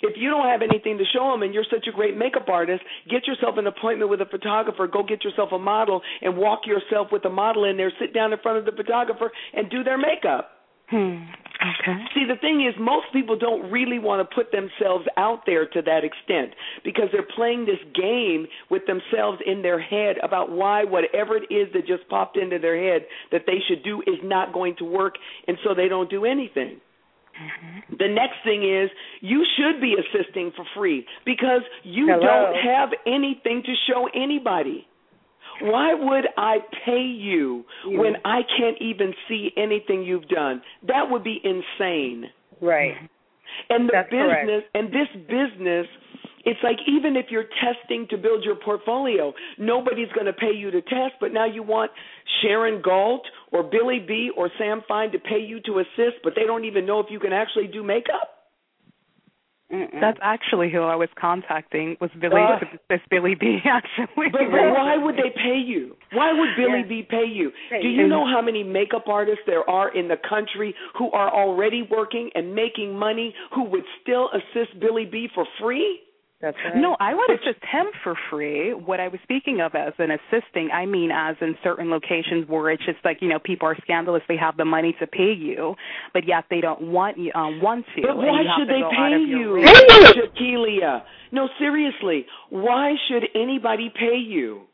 If you don't have anything to show them and you're such a great makeup artist, get yourself an appointment with a photographer, go get yourself a model and walk yourself with a model in there, sit down in front of the photographer and do their makeup. Hmm. Okay. See, the thing is, most people don't really want to put themselves out there to that extent because they're playing this game with themselves in their head about why whatever it is that just popped into their head that they should do is not going to work, and so they don't do anything. Mm-hmm. The next thing is you should be assisting for free because you Hello. don't have anything to show anybody. Why would I pay you yeah. when I can't even see anything you've done? That would be insane. Right. And the That's business, correct. and this business, it's like even if you're testing to build your portfolio, nobody's going to pay you to test, but now you want Sharon Galt or Billy B or Sam Fine to pay you to assist, but they don't even know if you can actually do makeup? Mm-mm. That's actually who I was contacting, was Billy, Uh, this Billy B, actually. But, but why would they pay you? Why would Billy Yeah. B pay you? Pay Do you know how many makeup artists there are in the country who are already working and making money who would still assist Billy B for free? That's right. No, I would assist him for free. What I was speaking of as an assisting, I mean as in certain locations where it's just like, you know, people are scandalous. They have the money to pay you, but yet they don't want you, um, want to. But why and you have should to they go pay out of you, your way. Shakelia? No, seriously. Why should anybody pay you?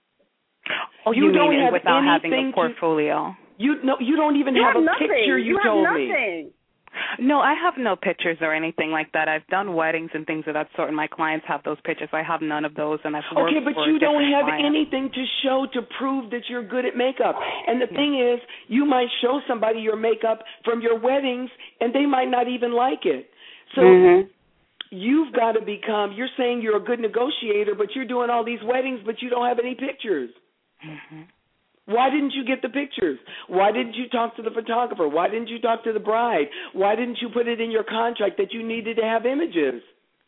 Oh, You you, don't mean have without having anything a portfolio? To, you no, you don't even You have, have a nothing. picture. You, you told have me. nothing. No, I have no pictures or anything like that. I've done weddings and things of that sort, and my clients have those pictures. I have none of those, and I've worked Okay, but for you don't different have clients. anything to show to prove that you're good at makeup. And the thing is, you might show somebody your makeup from your weddings, and they might not even like it. So Mm-hmm. you've got to become, you're saying you're a good negotiator, but you're doing all these weddings, but you don't have any pictures. Mm-hmm. Why didn't you get the pictures? Why didn't you talk to the photographer? Why didn't you talk to the bride? Why didn't you put it in your contract that you needed to have images?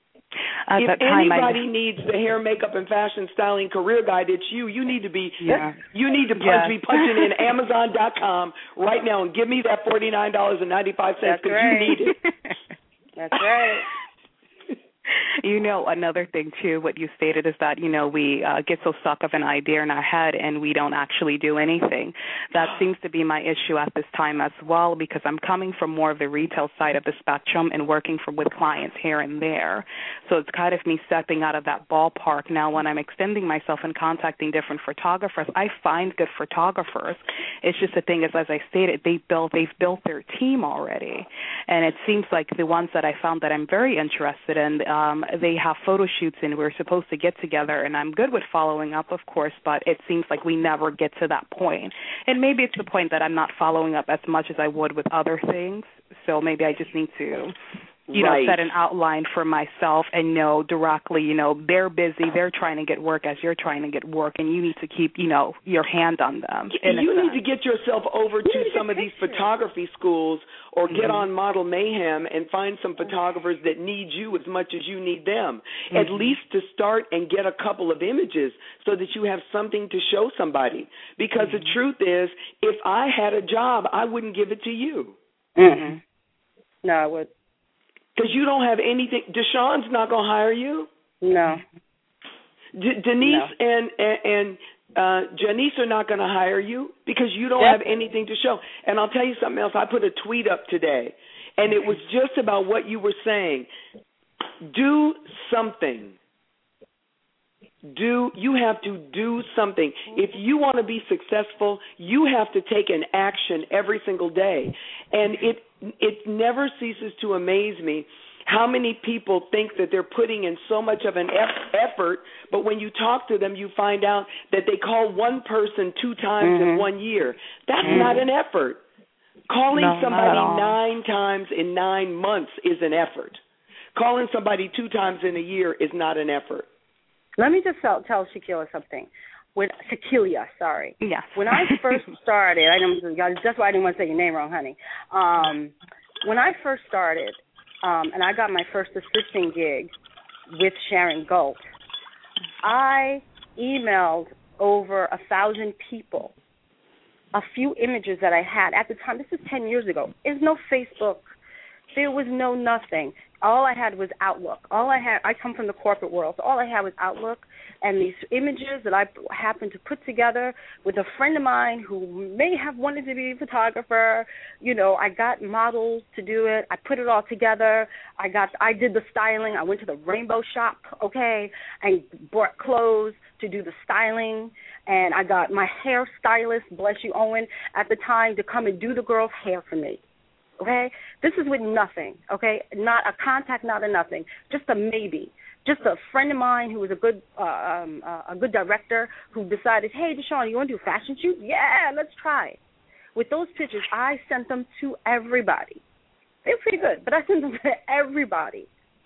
At if that time, anybody I... needs the hair, makeup, and fashion styling career guide, it's you. You need to be. Yeah. You need to punch, Yeah. be punching in Amazon dot com right now and give me that forty-nine dollars and ninety-five cents because right. you need it. That's right. You know, another thing, too, what you stated is that, you know, we uh, get so stuck of an idea in our head and we don't actually do anything. That seems to be my issue at this time as well because I'm coming from more of the retail side of the spectrum and working from, with clients here and there. So it's kind of me stepping out of that ballpark. Now, when I'm extending myself and contacting different photographers, I find good photographers. It's just the thing is, as I stated, they built, they've built their team already. And it seems like the ones that I found that I'm very interested in, Um, they have photo shoots and we're supposed to get together, and I'm good with following up, of course, but it seems like we never get to that point. And maybe it's the point that I'm not following up as much as I would with other things, so maybe I just need to, you right. know, set an outline for myself and know directly, you know, they're busy, they're trying to get work as you're trying to get work, and you need to keep, you know, your hand on them. You need to get yourself over to some of these photography schools or get mm-hmm. on Model Mayhem and find some photographers that need you as much as you need them, mm-hmm. at least to start and get a couple of images so that you have something to show somebody. Because mm-hmm. the truth is, if I had a job, I wouldn't give it to you. Mm-mm. No, I would. Because you don't have anything. Deshaun's not going to hire you. No. D- Denise no. and and, and uh, Janice are not going to hire you because you don't yep. have anything to show. And I'll tell you something else. I put a tweet up today, and it was just about what you were saying. Do something. Do you have to do something. If you want to be successful, you have to take an action every single day. And it it never ceases to amaze me how many people think that they're putting in so much of an effort, but when you talk to them, you find out that they call one person two times mm-hmm. in one year. That's mm-hmm. not an effort. Calling no, somebody nine times in nine months is an effort. Calling somebody two times in a year is not an effort. Let me just tell, tell Shakelia something. When Shakelia, sorry. Yes. When I first started, I don't, that's why I didn't want to say your name wrong, honey. Um, when I first started, um, and I got my first assisting gig with Sharon Galt, I emailed over a thousand people a few images that I had at the time. This is ten years ago. There's no Facebook. There was no nothing. all I had was Outlook. All I had, I come from the corporate world, so all I had was Outlook and these images that I happened to put together with a friend of mine who may have wanted to be a photographer. You know, I got models to do it. I put it all together. I got, I did the styling. I went to the rainbow shop, okay, and bought clothes to do the styling. And I got my hairstylist, bless you, Owen, at the time to come and do the girl's hair for me. Okay? This is with nothing, okay? Not a contact, not a nothing. Just a maybe. Just a friend of mine who was a good uh, um, uh, a good director who decided, hey, Deshawn, you want to do a fashion shoot? Yeah, let's try it. With those pictures, I sent them to everybody. They were pretty good, but I sent them to everybody.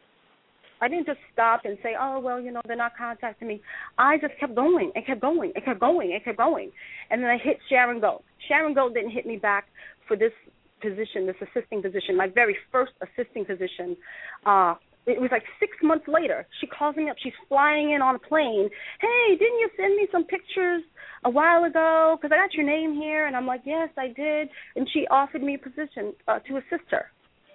I didn't just stop and say, oh, well, you know, they're not contacting me. I just kept going and kept going and kept going and kept going. And then I hit Sharon Gold. Sharon Gold didn't hit me back for this position, this assisting position, my very first assisting position. Uh, it was like six months later. She calls me up. She's flying in on a plane. Hey, didn't you send me some pictures a while ago? Because I got your name here. And I'm like, yes, I did. And she offered me a position uh, to assist her.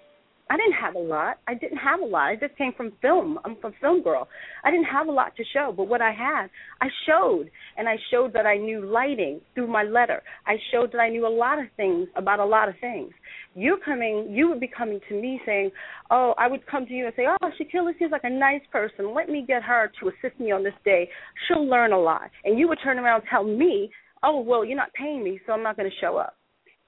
I didn't have a lot. I didn't have a lot. I just came from film. I'm a film girl. I didn't have a lot to show, but what I had, I showed. And I showed that I knew lighting through my letter. I showed that I knew a lot of things about a lot of things. You're coming, you would be coming to me saying, oh, I would come to you and say, oh, Shaquilla seems like a nice person. Let me get her to assist me on this day. She'll learn a lot. And you would turn around and tell me, oh, well, you're not paying me, so I'm not going to show up.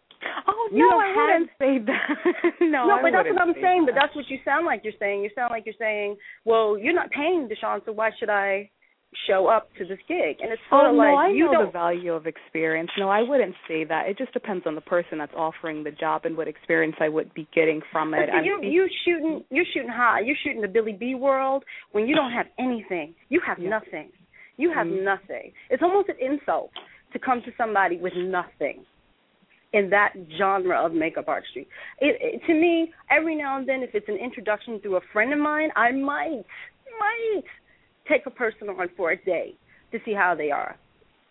Oh, no, I wouldn't say that. no, no, I but that's what I'm saying, that. but that's what you sound like you're saying. You sound like you're saying, well, you're not paying Deshawn, so why should I show up to this gig? And it's sort oh, of no, like, I you know don't. the value of experience. No, I wouldn't say that. It just depends on the person that's offering the job and what experience I would be getting from it. So you, you shooting, you're shooting high. You're shooting the Billy B world when you don't have anything. You have yeah. nothing. You have mm-hmm. nothing. It's almost an insult to come to somebody with nothing in that genre of makeup artistry. It, it, to me, every now and then, if it's an introduction through a friend of mine, I might, might take a person on for a day to see how they are.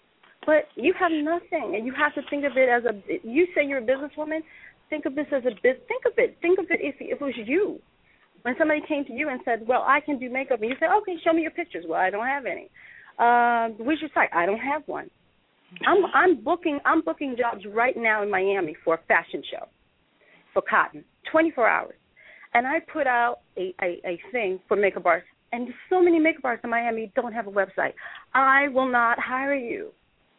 But you have nothing, and you have to think of it as a, you say you're a businesswoman, think of this as a, think of it, think of it if, if it was you. When somebody came to you and said, well, I can do makeup, and you say, okay, show me your pictures. Well, I don't have any. Uh, where's your site? I don't have one. I'm I'm booking I'm booking jobs right now in Miami for a fashion show for cotton, twenty-four hours, and I put out a, a, a thing for makeup artists, and so many makeup artists in Miami don't have a website. I will not hire you.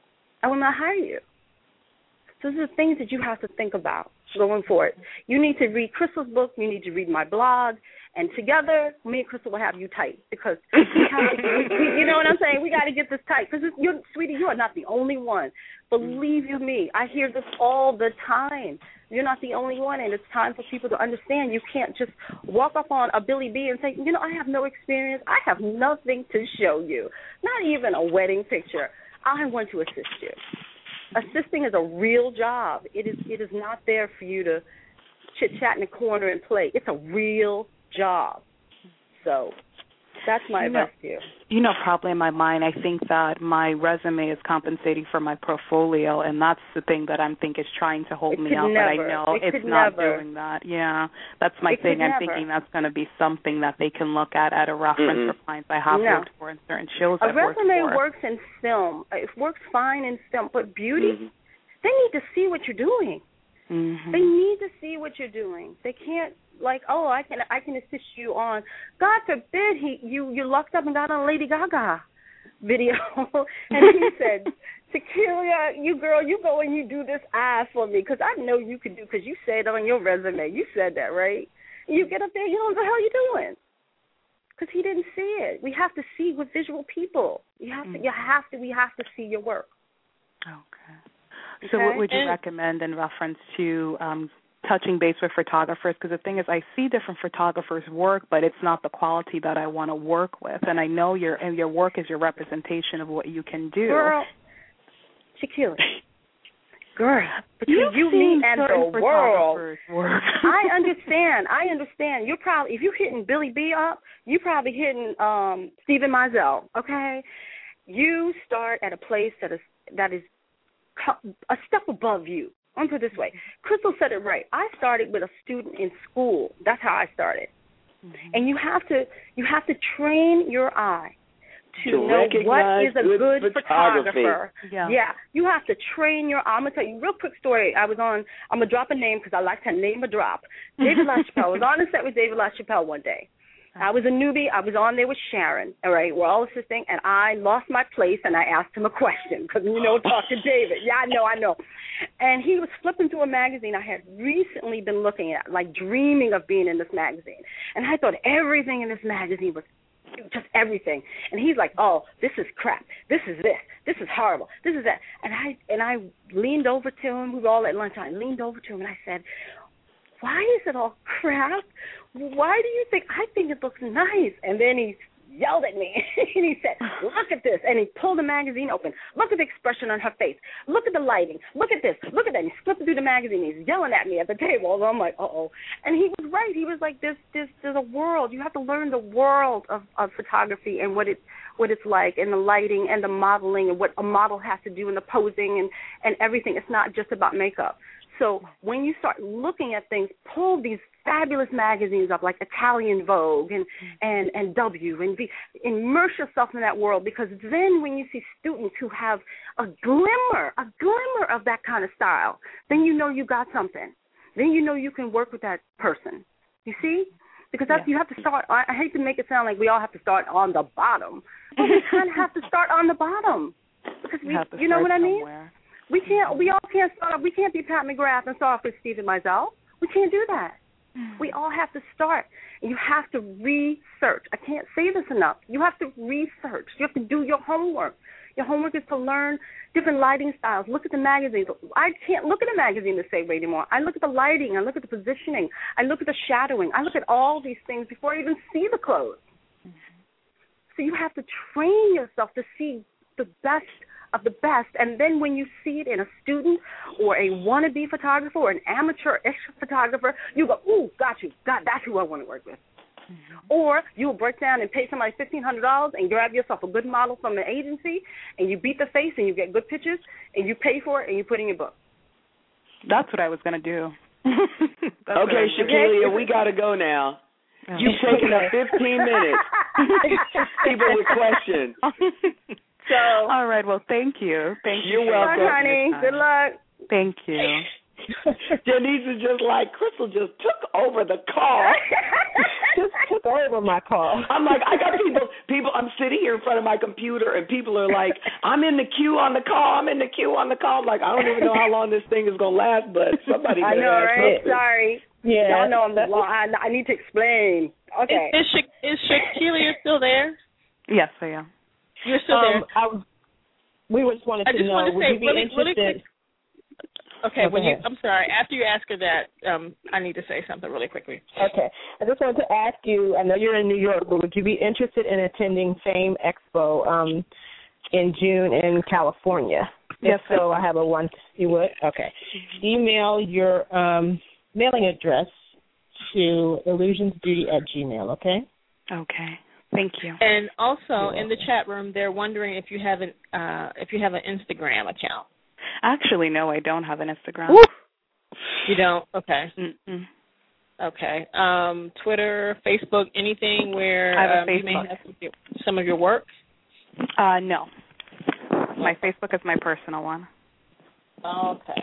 I will not hire you. So these are things that you have to think about going forward. You need to read Crystal's book. You need to read my blog. And together, me and Crystal will have you tight because, we have to, we, you know what I'm saying? We got to get this tight because, you're, sweetie, you are not the only one. Believe you me, I hear this all the time. You're not the only one, and it's time for people to understand you can't just walk up on a Billy B and say, you know, I have no experience. I have nothing to show you, not even a wedding picture. I want to assist you. Assisting is a real job. It is It is not there for you to chit-chat in the corner and play. It's a real job. So that's my you know, advice to you. You know, probably in my mind, I think that my resume is compensating for my portfolio, and that's the thing that I'm think is trying to hold it me up. Never. But I know it it's not never. doing that. Yeah, that's my it thing. I'm never. thinking that's going to be something that they can look at at a reference mm-hmm. for clients I have no. worked for in certain shows A I've worked resume for. works in film. It works fine in film, but beauty, mm-hmm. they need to see what you're doing. Mm-hmm. They need to see what you're doing. They can't, like, oh, I can I can assist you on, God forbid he you, you lucked up and got on a Lady Gaga video. And he said, Tequila, you girl, you go and you do this eye for me because I know you can do, because you said on your resume, you said that, right? You get up there, you don't know what the hell you're doing. Because he didn't see it. We have to see with visual people. You have to, mm-hmm. you have to, we have to see your work. Okay. So okay. what would you and, recommend in reference to um, touching base with photographers? Because the thing is, I see different photographers' work, but it's not the quality that I want to work with. And I know your and your work is your representation of what you can do. Girl, Shaquilla. Girl, between You've you, me, and the world. Work. I understand. I understand. You're probably, if you're hitting Billy B up, you're probably hitting um, Stephen Mizell, okay? You start at a place that is that is a step above you. I'll put it this way. Crystal said it right. I started with a student in school. That's how I started. Mm-hmm. And you have to you have to train your eye to, to know what is a good, good photographer. Yeah. yeah, you have to train your. I'm gonna tell you a real quick story. I was on. I'm gonna drop a name because I like to name a drop. David LaChapelle. I was on the set with David LaChapelle one day. I was a newbie. I was on there with Sharon. All right, we're all assisting, and I lost my place, and I asked him a question because you know, talk to David. Yeah, I know, I know. And he was flipping through a magazine I had recently been looking at, like dreaming of being in this magazine, and I thought everything in this magazine was just everything. And he's like, "Oh, this is crap. This is this. This is horrible. This is that." And I and I leaned over to him. We were all at lunch. I leaned over to him and I said, "Why is it all crap? Why do you think I think it looks nice?" And then he yelled at me and he said, "Look at this." And he pulled the magazine open. Look at the expression on her face. Look at the lighting. Look at this. Look at that. And he's flipping through the magazine. He's yelling at me at the table. And I'm like, uh-oh. And he was right. He was like, "This, this, there's a world. You have to learn the world of, of photography and what it, what it's like, and the lighting and the modeling and what a model has to do and the posing and, and everything. It's not just about makeup." So when you start looking at things, pull these fabulous magazines up like Italian Vogue and, and, and W and be, immerse yourself in that world, because then when you see students who have a glimmer, a glimmer of that kind of style, then you know you got something. Then you know you can work with that person. You see? Because that's, yeah. you have to start, I, I hate to make it sound like we all have to start on the bottom, but we kind of have to start on the bottom. Because we, you know what I mean? Somewhere. We can't. We all can't start off. We can't be Pat McGrath and start off with Stephen Meisel. We can't do that. We all have to start. You have to research. I can't say this enough. You have to research. You have to do your homework. Your homework is to learn different lighting styles. Look at the magazines. I can't look at a magazine the same way anymore. I look at the lighting. I look at the positioning. I look at the shadowing. I look at all these things before I even see the clothes. Mm-hmm. So you have to train yourself to see the best of the best, and then when you see it in a student or a wannabe photographer or an amateur-ish photographer, you go, "Ooh, got you, got that's who I want to work with." Mm-hmm. Or you'll break down and pay somebody fifteen hundred dollars and grab yourself a good model from an agency, and you beat the face and you get good pictures, and you pay for it and you put it in your book. That's what I was going to do. Okay, Shakelia, we got to go now. Oh. You've taken up fifteen minutes. People with questions. So, all right. Well, thank you. Thank you. You're welcome, honey. Good luck. Thank you. Denise is just like, Crystal just took over the call. Just took over my call. I'm like, I got people. People. I'm sitting here in front of my computer, and people are like, "I'm in the queue on the call. I'm in the queue on the call." I'm like, I don't even know how long this thing is gonna last, but somebody. I know, right? Something. Sorry. Yeah. Y'all know I'm long. I, I need to explain. Okay. Is, is, Sha- is Shakelia still there? Yes, I am. You're still um, there. I was, we just wanted I to just know, want to would say you be really, interested? really quick. Okay, oh, when you, I'm sorry. After you ask her that, um, I need to say something really quickly. Okay. I just wanted to ask you, I know you're in New York, but would you be interested in attending Fame Expo um, in June in California? Yes. If so, I have a one. You would? Okay. Mm-hmm. Email your um, mailing address to illusionsbeauty at gmail, okay? Okay. Thank you. And also in the chat room, they're wondering if you have an uh, if you have an Instagram account. Actually, no, I don't have an Instagram. Woo! You don't? Okay. Mm-mm. Okay. Um, Twitter, Facebook, anything where I have a um, Facebook. you may have some of, your, some of your work? Uh, no. My Facebook is my personal one. Okay.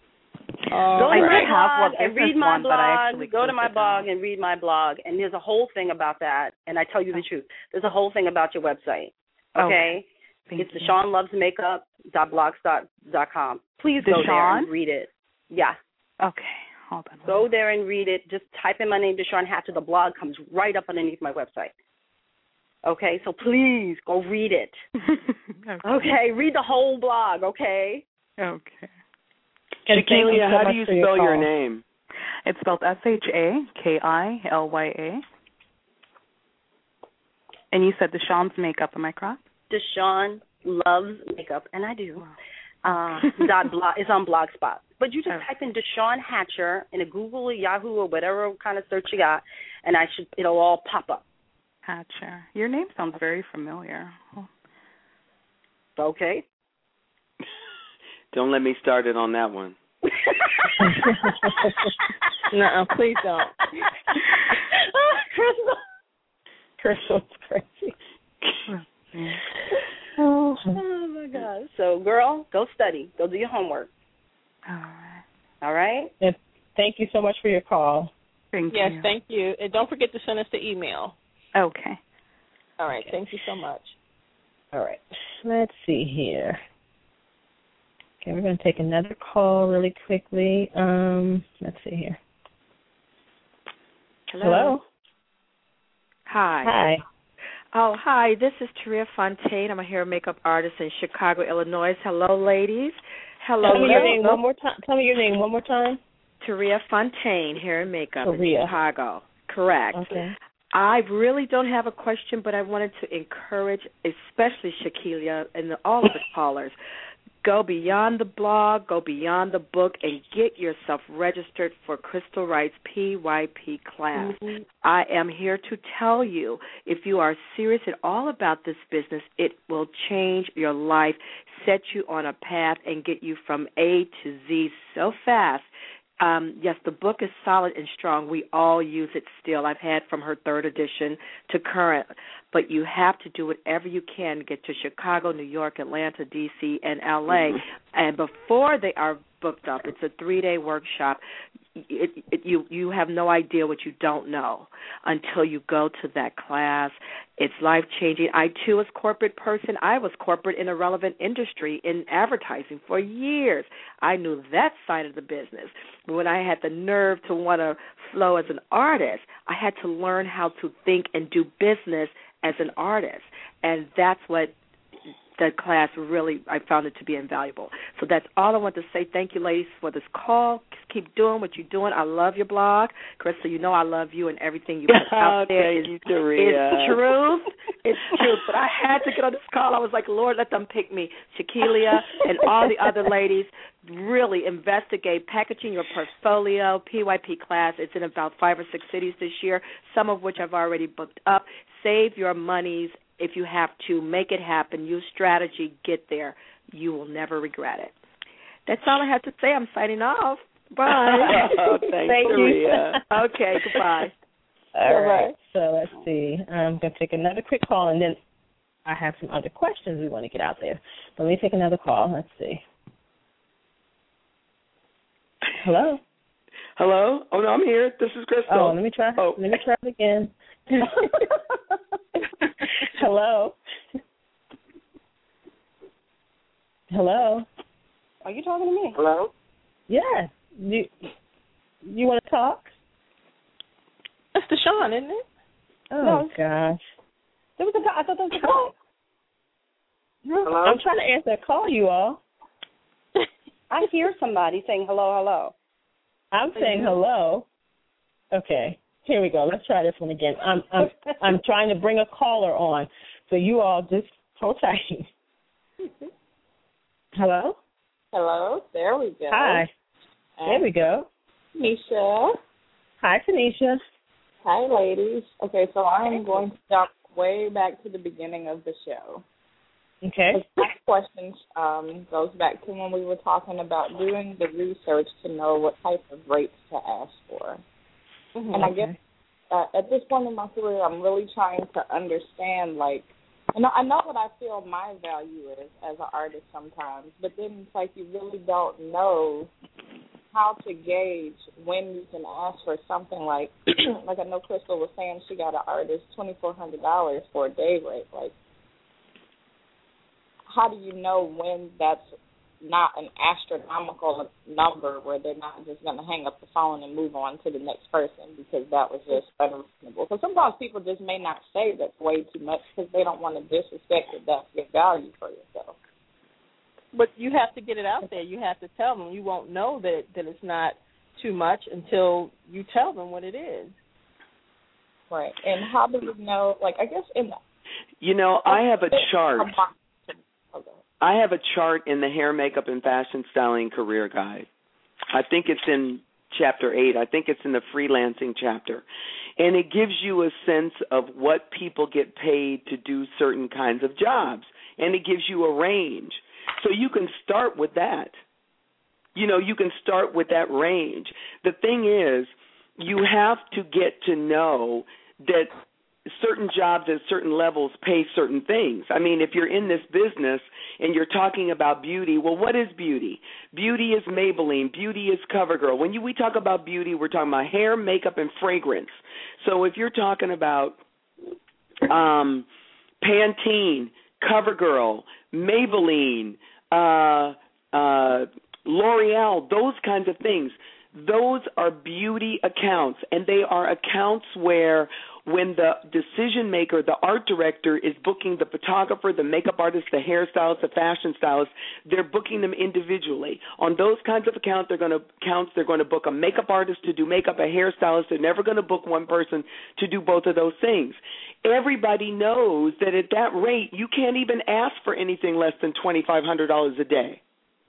Uh, go to I my have blog and read my blog. Go to my blog and read my blog. And there's a whole thing about that. And I tell you the truth. There's a whole thing about your website. Okay? Oh, it's Deshawn Loves Makeup dot blogspot dot com. Please go Deshawn? there and read it. Yeah. Okay. Hold on. Go there and read it. Just type in my name, Deshawn Hatcher. The blog comes right up underneath my website. Okay? So please go read it. okay. okay? Read the whole blog, okay? Okay. Shakelia, how do you spell your name? It's spelled S H A K I L Y A. And you said Deshawn's Makeup, am I correct? Deshawn Loves Makeup, and I do. Uh, dot blog, it's on Blogspot. But you just okay. type in Deshawn Hatcher in a Google or Yahoo or whatever kind of search you got, and I should it'll all pop up. Hatcher. Your name sounds very familiar. Okay. Don't let me start it on that one. No, please don't. Oh, Crystal. Crystal's crazy. Oh, oh my God! So, girl, go study. Go do your homework. All right. All right. And thank you so much for your call. Thank yes, you. thank you. And don't forget to send us the email. Okay. All right. Thank you so much. All right. Let's see here. Okay, we're going to take another call really quickly. Um, let's see here. Hello. Hello. Hi. Hi. Oh, hi. This is Taria Fontaine. I'm a hair and makeup artist in Chicago, Illinois. Hello, ladies. Hello. Tell me your name one more time. Tell me your name one more time. Taria Fontaine, hair and makeup Taria. in Chicago. Correct. Okay. I really don't have a question, but I wanted to encourage, especially Shakelia and the, all of the callers, go beyond the blog, go beyond the book, and get yourself registered for Crystal Wright's P Y P class. Mm-hmm. I am here to tell you, if you are serious at all about this business, it will change your life, set you on a path, and get you from A to Z so fast. Um, yes, the book is solid and strong. We all use it still. I've had from her third edition to current. But you have to do whatever you can to get to Chicago, New York, Atlanta, D C, and L A. Mm-hmm. And before they are booked up, it's a three-day workshop. It, it, you you have no idea what you don't know until you go to that class. It's life-changing. I, too, as a corporate person, I was corporate in a relevant industry in advertising for years. I knew that side of the business. When I had the nerve to want to flow as an artist, I had to learn how to think and do business as an artist, and that's what the class really, I found it to be invaluable. So that's all I want to say. Thank you, ladies, for this call. Just keep doing what you're doing. I love your blog. Crystal, you know I love you, and everything you put out there is, Thank you, Taria. is truth. It's truth. But I had to get on this call. I was like, Lord, let them pick me. Shakelia and all the other ladies, really investigate packaging your portfolio, P Y P class. It's in about five or six cities this year, some of which I've already booked up. Save your monies if you have to. Make it happen. Use strategy. Get there. You will never regret it. That's all I have to say. I'm signing off. Bye. Oh, thanks, Thank Taria. you. Okay, goodbye. All right. So let's see. I'm going to take another quick call, and then I have some other questions we want to get out there. But let me take another call. Let's see. Hello? Hello? Oh, no, I'm here. This is Crystal. Oh, let me try. Oh. Let me try it again. Hello? Hello? Are you talking to me? Hello? Yeah. You, you want to talk? That's Deshaun, isn't it? Oh, No. gosh. There was a guy. I thought there was a guy. Hello? I'm trying to answer a call, you all. I hear somebody saying hello, hello. I'm saying hello. Okay, here we go. Let's try this one again. I'm I'm I'm trying to bring a caller on, so you all just hold tight. Hello. Hello. There we go. Hi. There we go. Tanisha. Hi, Tanisha. Hi, ladies. Okay, so I'm going to jump way back to the beginning of the show. Okay. My question um, goes back to when we were talking about doing the research to know what type of rates to ask for. Mm-hmm. And I guess uh, at this point in my career, I'm really trying to understand, like, and I know what I feel my value is as an artist sometimes, but then it's like you really don't know how to gauge when you can ask for something like, like I know Crystal was saying she got an artist twenty-four hundred dollars for a day rate. Like, how do you know when that's not an astronomical number where they're not just going to hang up the phone and move on to the next person because that was just unreasonable? Because sometimes people just may not say that's way too much because they don't want to disrespect that that's your value for yourself. But you have to get it out there. You have to tell them. You won't know that, that it's not too much until you tell them what it is. Right. And how do you know, like, I guess in the... You know, I have a chart. I have a chart in the hair, makeup, and fashion styling career guide. I think it's in chapter eight. I think it's in the freelancing chapter. And it gives you a sense of what people get paid to do certain kinds of jobs. And it gives you a range. So you can start with that. You know, you can start with that range. The thing is, you have to get to know that certain jobs at certain levels pay certain things. I mean, if you're in this business and you're talking about beauty, well, what is beauty? Beauty is Maybelline. Beauty is CoverGirl. When you, we talk about beauty, we're talking about hair, makeup, and fragrance. So if you're talking about um, Pantene, CoverGirl, Maybelline, uh, uh, L'Oreal, those kinds of things, those are beauty accounts, and they are accounts where when the decision maker, the art director, is booking the photographer, the makeup artist, the hairstylist, the fashion stylist, they're booking them individually. On those kinds of accounts, they're going to accounts, they're going to book a makeup artist to do makeup, a hairstylist. They're never going to book one person to do both of those things. Everybody knows that at that rate, you can't even ask for anything less than twenty-five hundred dollars a day,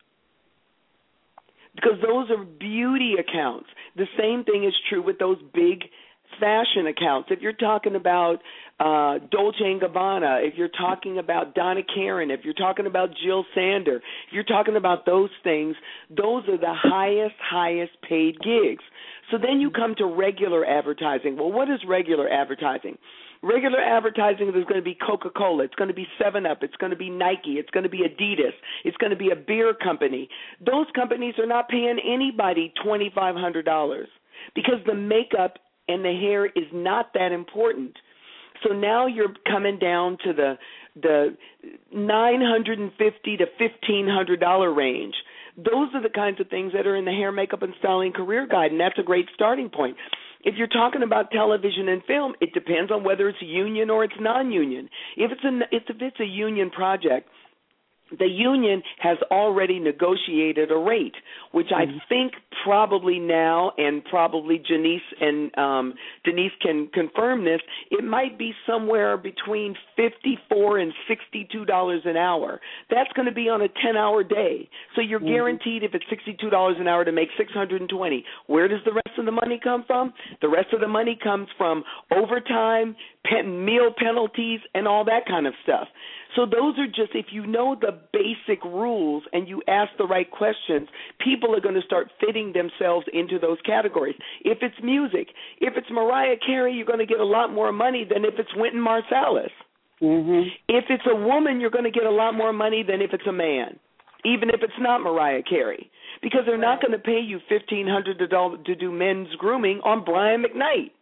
because those are beauty accounts. The same thing is true with those big fashion accounts. If you're talking about uh, Dolce and Gabbana, if you're talking about Donna Karan, if you're talking about Jill Sander, if you're talking about those things, those are the highest, highest paid gigs. So then you come to regular advertising. Well, what is regular advertising? Regular advertising is going to be Coca-Cola. It's going to be seven up. It's going to be Nike. It's going to be Adidas. It's going to be a beer company. Those companies are not paying anybody twenty-five hundred dollars because the makeup and the hair is not that important. So now you're coming down to the the nine hundred fifty dollars to fifteen hundred dollars range. Those are the kinds of things that are in the Hair, Makeup, and Styling Career Guide, and that's a great starting point. If you're talking about television and film, it depends on whether it's union or it's non-union. If it's a, if it's a union project, the union has already negotiated a rate, which I think probably now, and probably Janice and um, Denise can confirm this, it might be somewhere between fifty-four dollars and sixty-two dollars an hour. That's going to be on a ten-hour day. So you're mm-hmm. guaranteed, if it's sixty-two dollars an hour, to make six hundred twenty dollars. Where does the rest of the money come from? The rest of the money comes from overtime, pen, meal penalties, and all that kind of stuff. So those are just, if you know the basic rules and you ask the right questions, people are going to start fitting themselves into those categories. If it's music, if it's Mariah Carey, you're going to get a lot more money than if it's Wynton Marsalis. Mm-hmm. If it's a woman, you're going to get a lot more money than if it's a man, even if it's not Mariah Carey, because they're not going to pay you fifteen hundred dollars to do men's grooming on Brian McKnight.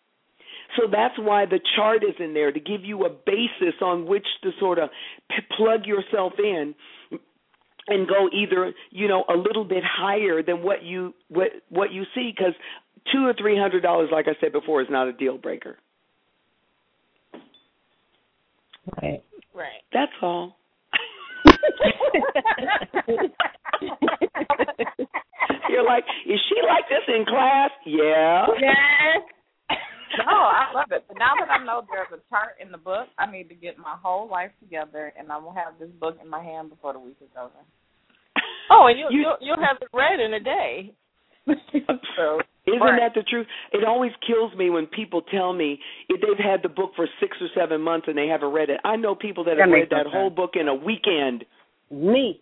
So that's why the chart is in there, to give you a basis on which to sort of p- plug yourself in and go either, you know, a little bit higher than what you what what you see, because two or three hundred dollars, like I said before, is not a deal breaker. Right. Right. That's all. You're like, is she like this in class? Yeah. Yes. No, I love it. But now that I know there's a chart in the book, I need to get my whole life together, and I will have this book in my hand before the week is over. Oh, and you'll, you, you'll, you'll have it read in a day. So, isn't right. that the truth? It always kills me when people tell me if they've had the book for six or seven months and they haven't read it. I know people that, that have read that sense. whole book in a weekend. Me.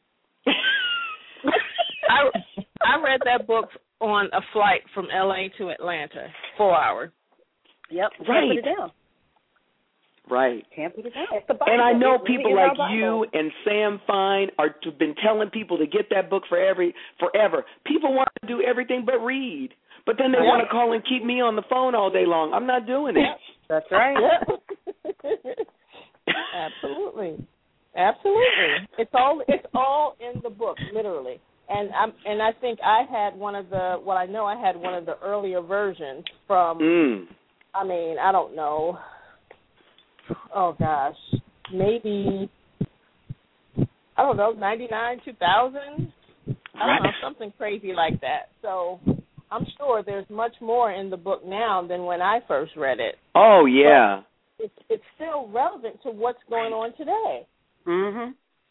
I I read that book on a flight from L A to Atlanta, four hours. Yep, right. Can't put it down. Right. Can't put it down. And I know people like you and Sam Fine are to, been telling people to get that book for every forever. People want to do everything but read, but then they yeah. want to call and keep me on the phone all day long. I'm not doing it. That's right. Absolutely. Absolutely. It's all it's all in the book, literally. And I'm and I think I had one of the well, I know I had one of the earlier versions from mm. I mean, I don't know. Oh gosh. Maybe I don't know, ninety nine, two thousand? I don't know, something crazy like that. So I'm sure there's much more in the book now than when I first read it. Oh yeah. But it's it's still relevant to what's going on today. Mhm.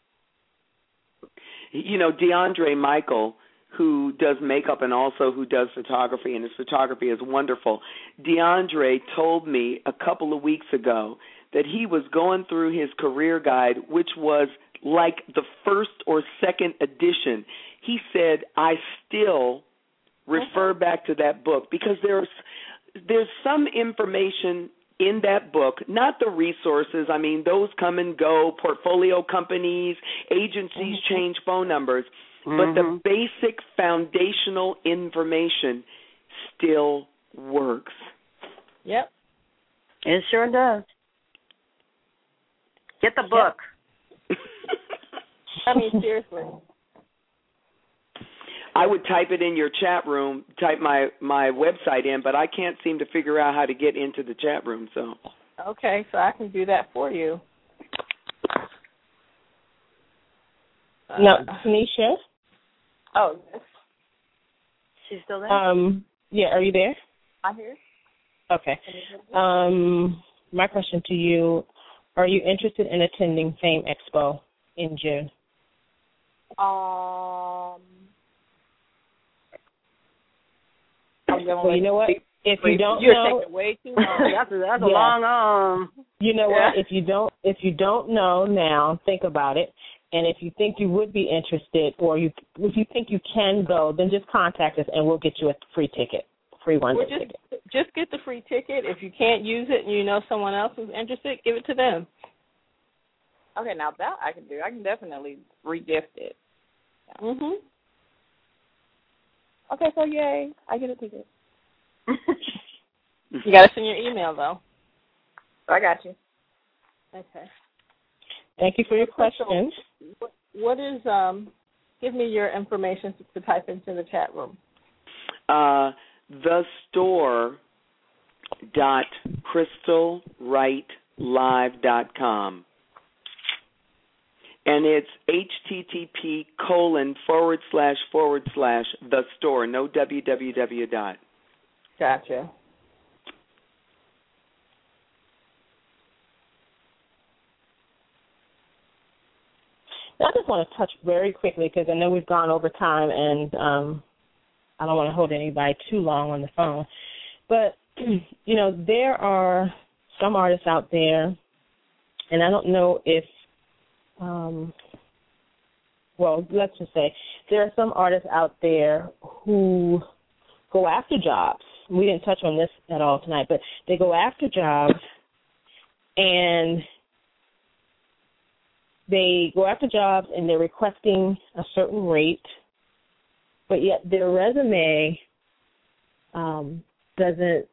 You know, DeAndre Michael, who does makeup and also who does photography, and his photography is wonderful. DeAndre told me a couple of weeks ago that he was going through his career guide, which was like the first or second edition. He said, I still refer back to that book because there's there's some information in that book, not the resources. I mean, those come and go, portfolio companies, agencies mm-hmm. change phone numbers, mm-hmm. but the basic foundational information still works. Yep. It sure does. Get the book. Yep. I mean, seriously. I would type it in your chat room, type my, my website in, but I can't seem to figure out how to get into the chat room. So okay, so I can do that for you. No, Tanisha? Oh, yes. She's still there? Um, yeah, are you there? I'm here. Okay. Um, my question to you, are you interested in attending Fame Expo in June? Um... Well, you know what? If you don't You're know, taking way too long. that's a, that's a yeah. long um. You know yeah. what? If you don't, if you don't know now, think about it. And if you think you would be interested, or you, if you think you can go, then just contact us, and we'll get you a free ticket, free one Well, ticket. just, just get the free ticket. If you can't use it, and you know someone else is interested, give it to them. Okay, now that I can do. I can definitely re-gift it. Yeah. Mhm. Okay, so yay, I get a ticket. You got to send your email, though. I got you. Okay. Thank you for your questions. What, what is, um, give me your information to, to type into the chat room. Uh, the store dot crystal wright live dot com. And it's H T T P colon forward slash forward slash the store, no www dot. Gotcha. Now, I just want to touch very quickly because I know we've gone over time, and um, I don't want to hold anybody too long on the phone. But, you know, there are some artists out there, and I don't know if Um, well, let's just say there are some artists out there who go after jobs. We didn't touch on this at all tonight, but they go after jobs and they go after jobs and they're requesting a certain rate, but yet their resume um, doesn't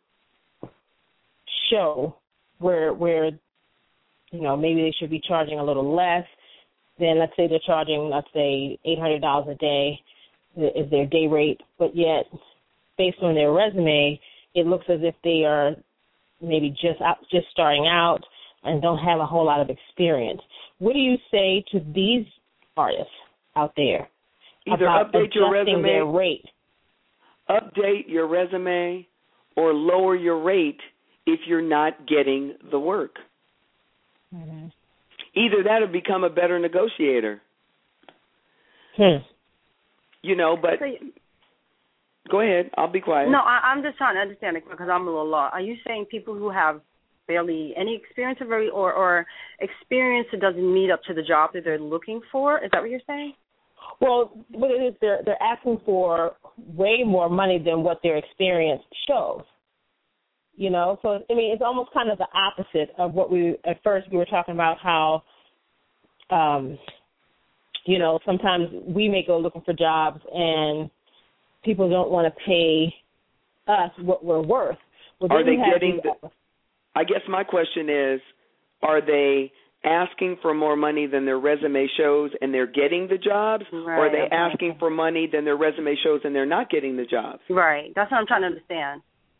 show where where you know, maybe they should be charging a little less. Then let's say they're charging, let's say, eight hundred dollars a day is their day rate, but yet based on their resume, it looks as if they are maybe just out, just starting out and don't have a whole lot of experience. What do you say to these artists out there? Either about update your resume, their rate? update your resume, or lower your rate if you're not getting the work. Mm-hmm. Either that or become a better negotiator. Hmm. You know, but So, go ahead. I'll be quiet. no, I, I'm just trying to understand it because I'm a little lost. Are you saying people who have barely any experience or, very, or, or experience that doesn't meet up to the job that they're looking for? Is that what you're saying? Well, what it is, they're, they're asking for way more money than what their experience shows. You know, so, I mean, it's almost kind of the opposite of what we, at first we were talking about how, um, you know, sometimes we may go looking for jobs and people don't want to pay us what we're worth. Well, are they getting, the, the, I guess my question is, are they asking for more money than their resume shows and they're getting the jobs, right, or are they okay. asking for money than their resume shows and they're not getting the jobs? Right. That's what I'm trying to understand.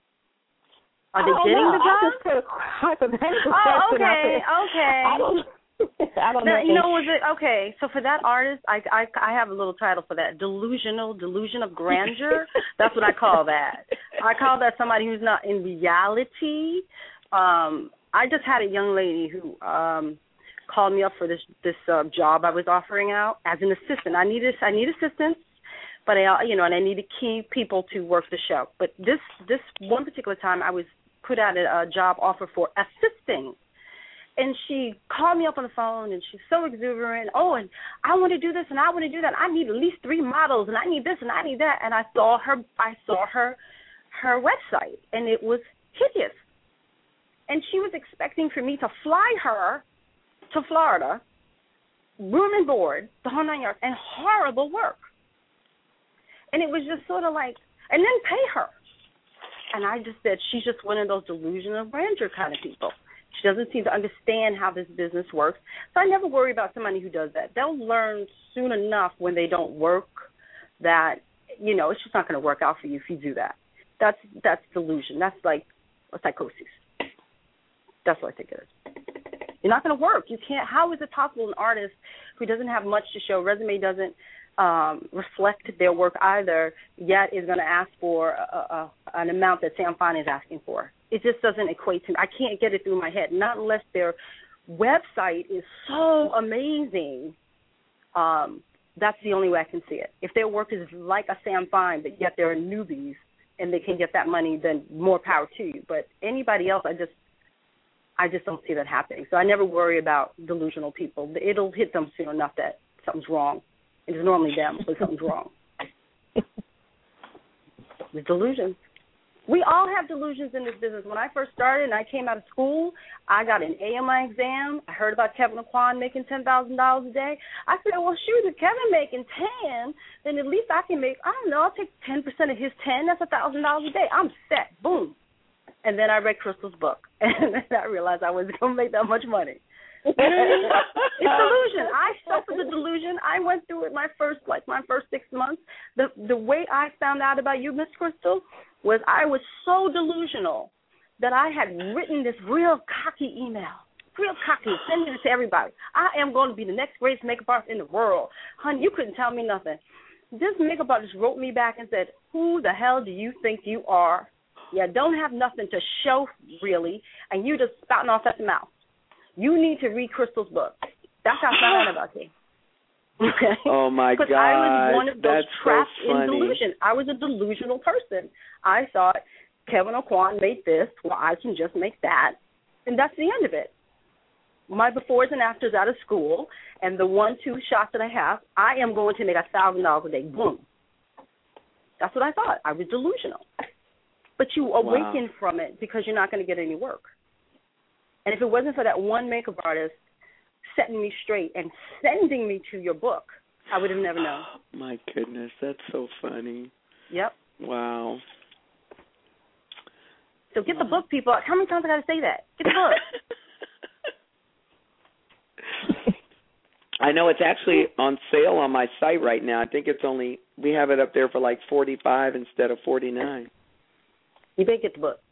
Are they I getting know. the job? I just put a hypothetical Oh, question. okay, I okay. I don't, I don't now, know. you know, was it okay? So for that artist, I, I I have a little title for that: delusional, delusion of grandeur. That's what I call that. I call that somebody who's not in reality. Um, I just had a young lady who um, called me up for this this uh, job I was offering out as an assistant. I needed I need assistance. But I, you know, and I needed key people to work the show. But this this one particular time, I was put out a, a job offer for assisting, and she called me up on the phone, and she's so exuberant. Oh, and I want to do this, and I want to do that. I need at least three models, and I need this, and I need that. And I saw her, I saw her, her website, and it was hideous. And she was expecting for me to fly her to Florida, room and board, the whole nine yards, and horrible work. And it was just sort of like, and then pay her. And I just said, she's just one of those delusional grandeur kind of people. She doesn't seem to understand how this business works. So I never worry about somebody who does that. They'll learn soon enough when they don't work that, you know, it's just not going to work out for you if you do that. That's that's delusion. That's like a psychosis. That's what I think it is. You're not going to work. You can't. How is it possible an artist who doesn't have much to show, resume doesn't um, reflect their work either, yet is going to ask for a, a, an amount that Sam Fine is asking for? It just doesn't equate to me. I can't get it through my head, not unless their website is so amazing. Um, that's the only way I can see it. If their work is like a Sam Fine, but yet they're newbies and they can get that money, then more power to you. But anybody else, I just I just don't see that happening. So I never worry about delusional people. It'll hit them soon enough that something's wrong. It's normally them, but something's wrong. The delusions. We all have delusions in this business. When I first started and I came out of school, I got an A on my exam. I heard about Kevin Aquan making ten thousand dollars a day. I said, well, shoot, if Kevin making ten, then at least I can make, I don't know, I'll take ten percent of his ten. That's one thousand dollars a day. I'm set. Boom. And then I read Crystal's book, and then I realized I wasn't going to make that much money. It's delusion. I suffered the delusion. I went through it my first, like my first six months. The the way I found out about you, Miss Crystal, was I was so delusional that I had written this real cocky email, real cocky, sending it to everybody. I am going to be the next greatest makeup artist in the world. Honey, you couldn't tell me nothing. This makeup artist wrote me back and said, who the hell do you think you are? You don't have nothing to show, really, and you just spouting off at the mouth. You need to read Crystal's book. That's how I found out about you. Okay? Oh, my God. Because I was one of those That's trapped so in delusion. I was a delusional person. I thought Kevin Aquan made this, well, I can just make that, and that's the end of it. My befores and afters out of school, and the one, two shots that I have, I am going to make one thousand dollars a day. Boom. That's what I thought. I was delusional. But you awaken wow. from it because you're not going to get any work. And if it wasn't for that one makeup artist setting me straight and sending me to your book, I would have never known. My goodness, that's so funny. Yep. Wow. So get wow. the book, people. How many times I got to say that? Get the book. I know it's actually on sale on my site right now. I think it's only, we have it up there for like forty-five instead of forty-nine. You better get the book.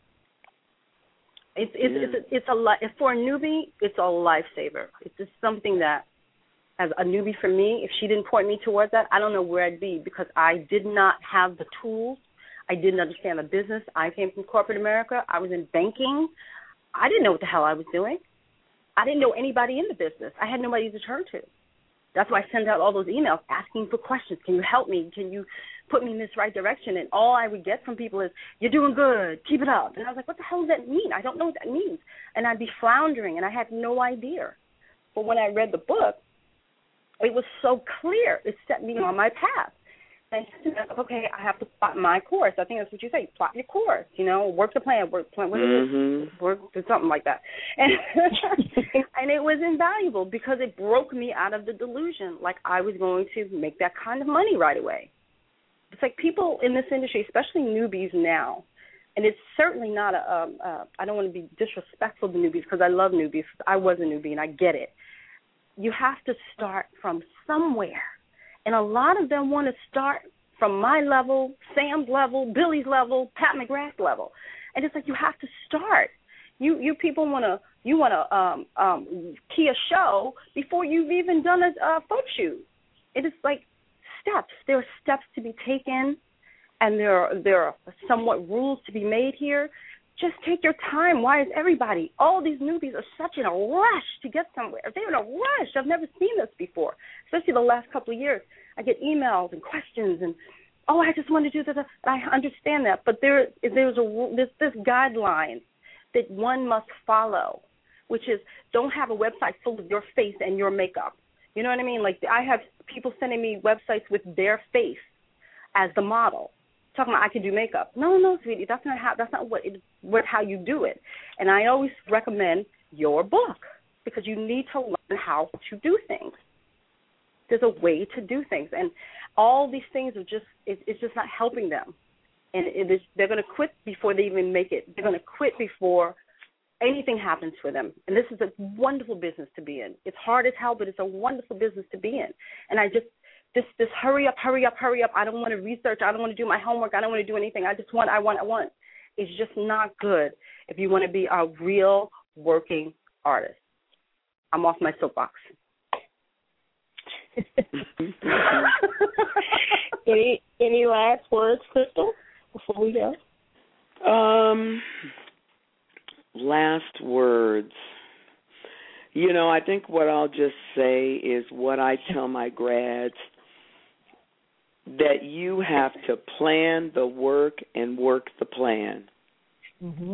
It's it's yeah. it's, a, it's a li- for a newbie, it's a lifesaver. It's just something that, as a newbie for me, if she didn't point me towards that, I don't know where I'd be because I did not have the tools. I didn't understand the business. I came from corporate America. I was in banking. I didn't know what the hell I was doing. I didn't know anybody in the business. I had nobody to turn to. That's why I sent out all those emails asking for questions. Can you help me? Can you put me in this right direction? And all I would get from people is, you're doing good. Keep it up. And I was like, what the hell does that mean? I don't know what that means. And I'd be floundering, and I had no idea. But when I read the book, it was so clear. It set me on my path. And I said, okay, I have to plot my course. I think that's what you say. Plot your course. You know, work the plan. Work the plan. What mm-hmm. is it? Work something like that. And and it was invaluable because it broke me out of the delusion, like I was going to make that kind of money right away. It's like people in this industry, especially newbies now, and it's certainly not a. Um, uh, I don't want to be disrespectful to newbies because I love newbies. I was a newbie and I get it. You have to start from somewhere. And a lot of them want to start from my level, Sam's level, Billy's level, Pat McGrath's level. And it's like you have to start. You you people want to you want to um, um, key a show before you've even done a, a photo shoot. It is like steps. There are steps to be taken, and there are, there are somewhat rules to be made here. Just take your time. Why is everybody, all these newbies are such in a rush to get somewhere? They're in a rush. I've never seen this before, especially the last couple of years. I get emails and questions and, oh, I just want to do this. I understand that. But there, there's a there's this guideline that one must follow, which is don't have a website full of your face and your makeup. You know what I mean? Like I have people sending me websites with their face as the model. talking about I can do makeup. No, no, sweetie, that's not how. That's not what it, what how you do it. And I always recommend your book because you need to learn how to do things. There's a way to do things, and all these things are just it, it's just not helping them. And it is, they're going to quit before they even make it. They're going to quit before anything happens for them. And this is a wonderful business to be in. It's hard as hell, but it's a wonderful business to be in. And I just, this, this hurry up, hurry up, hurry up. I don't want to research. I don't want to do my homework. I don't want to do anything. I just want, I want, I want. It's just not good if you want to be a real working artist. I'm off my soapbox. any, any last words, Crystal? Before we go? Um, last words. You know, I think what I'll just say is what I tell my grads, that you have to plan the work and work the plan. Mm-hmm.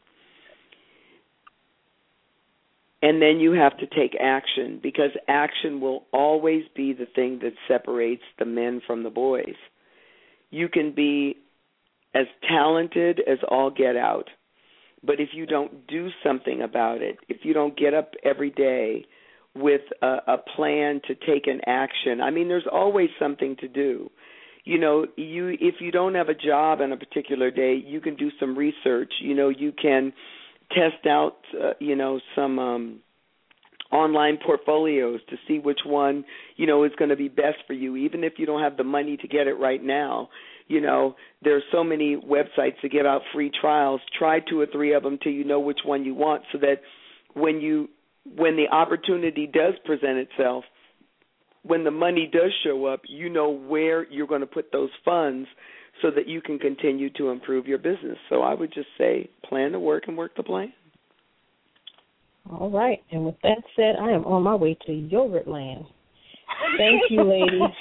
And then you have to take action, because action will always be the thing that separates the men from the boys. You can be as talented as all get out, but if you don't do something about it, if you don't get up every day with a, a plan to take an action, I mean, there's always something to do. You know, you if you don't have a job on a particular day, you can do some research. You know, you can test out, uh, you know, some um, online portfolios to see which one, you know, is going to be best for you, even if you don't have the money to get it right now. You know, there's so many websites that give out free trials. Try two or three of them till you know which one you want, so that when you when the opportunity does present itself, when the money does show up, you know where you're going to put those funds so that you can continue to improve your business. So I would just say plan the work and work the plan. All right. And with that said, I am on my way to Yogurt Land. Thank you, ladies.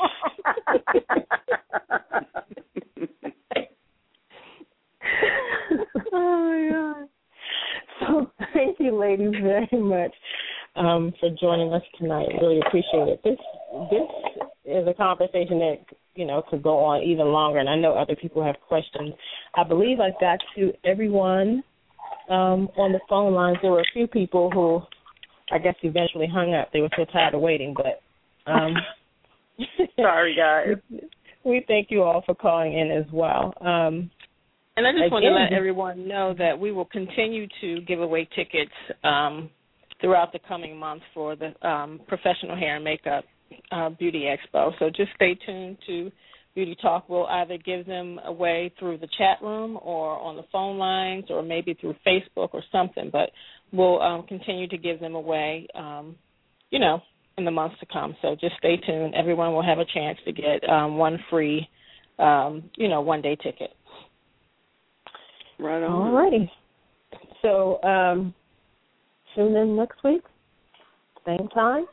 Oh, my God. So thank you, ladies, very much um, for joining us tonight. Really appreciate it. This this is a conversation that, you know, could go on even longer, and I know other people have questions. I believe I got to everyone um, on the phone lines. There were a few people who I guess eventually hung up. They were so tired of waiting, but um, sorry, guys. We thank you all for calling in as well. Um, and I just again, want to let everyone know that we will continue to give away tickets um, throughout the coming months for the um, Professional Hair and Makeup uh, Beauty Expo. So just stay tuned to Beauty Talk. We'll either give them away through the chat room or on the phone lines or maybe through Facebook or something, but we'll um, continue to give them away, um, you know, in the months to come. So just stay tuned. Everyone will have a chance to get um, one free, um, you know, one-day ticket. Right on. All righty. So um, tune in next week, same time.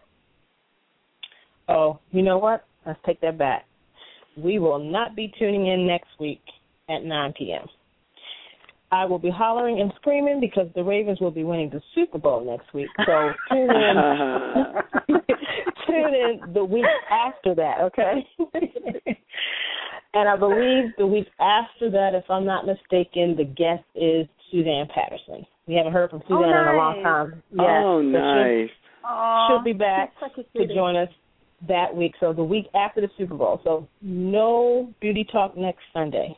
Oh, you know what? Let's take that back. We will not be tuning in next week at nine p.m. I will be hollering and screaming because the Ravens will be winning the Super Bowl next week. So tune in, tune in the week after that, okay? And I believe the week after that, if I'm not mistaken, the guest is Suzanne Patterson. We haven't heard from Suzanne oh, nice. in a long time. Yes, oh, nice. She'll, she'll be back to join us that week, so the week after the Super Bowl. So no Beauty Talk next Sunday.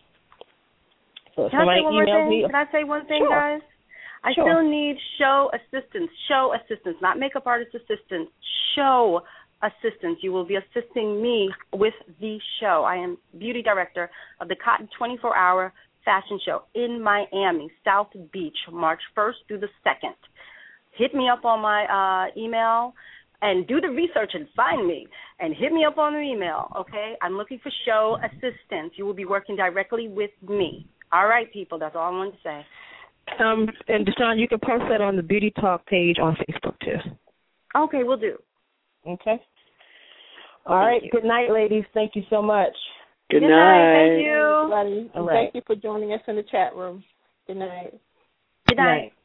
So Can I say one more thing? me, Can I say one thing, sure. guys? I sure. still need show assistance, show assistance, not makeup artist assistance, show assistance. You will be assisting me with the show. I am beauty director of the Cotton twenty-four hour Fashion Show in Miami, South Beach, March first through the second. Hit me up on my uh, email and do the research and find me and hit me up on the email, okay? I'm looking for show assistance. You will be working directly with me. All right, people, that's all I wanted to say. Um, and Deshaun, you can post that on the Beauty Talk page on Facebook, too. Okay, we'll do. Okay. All right. Thank Good night, ladies. Thank you so much. Good, Good night. night. Thank you. Everybody. All right. Thank you for joining us in the chat room. Good night. Good night. Good night.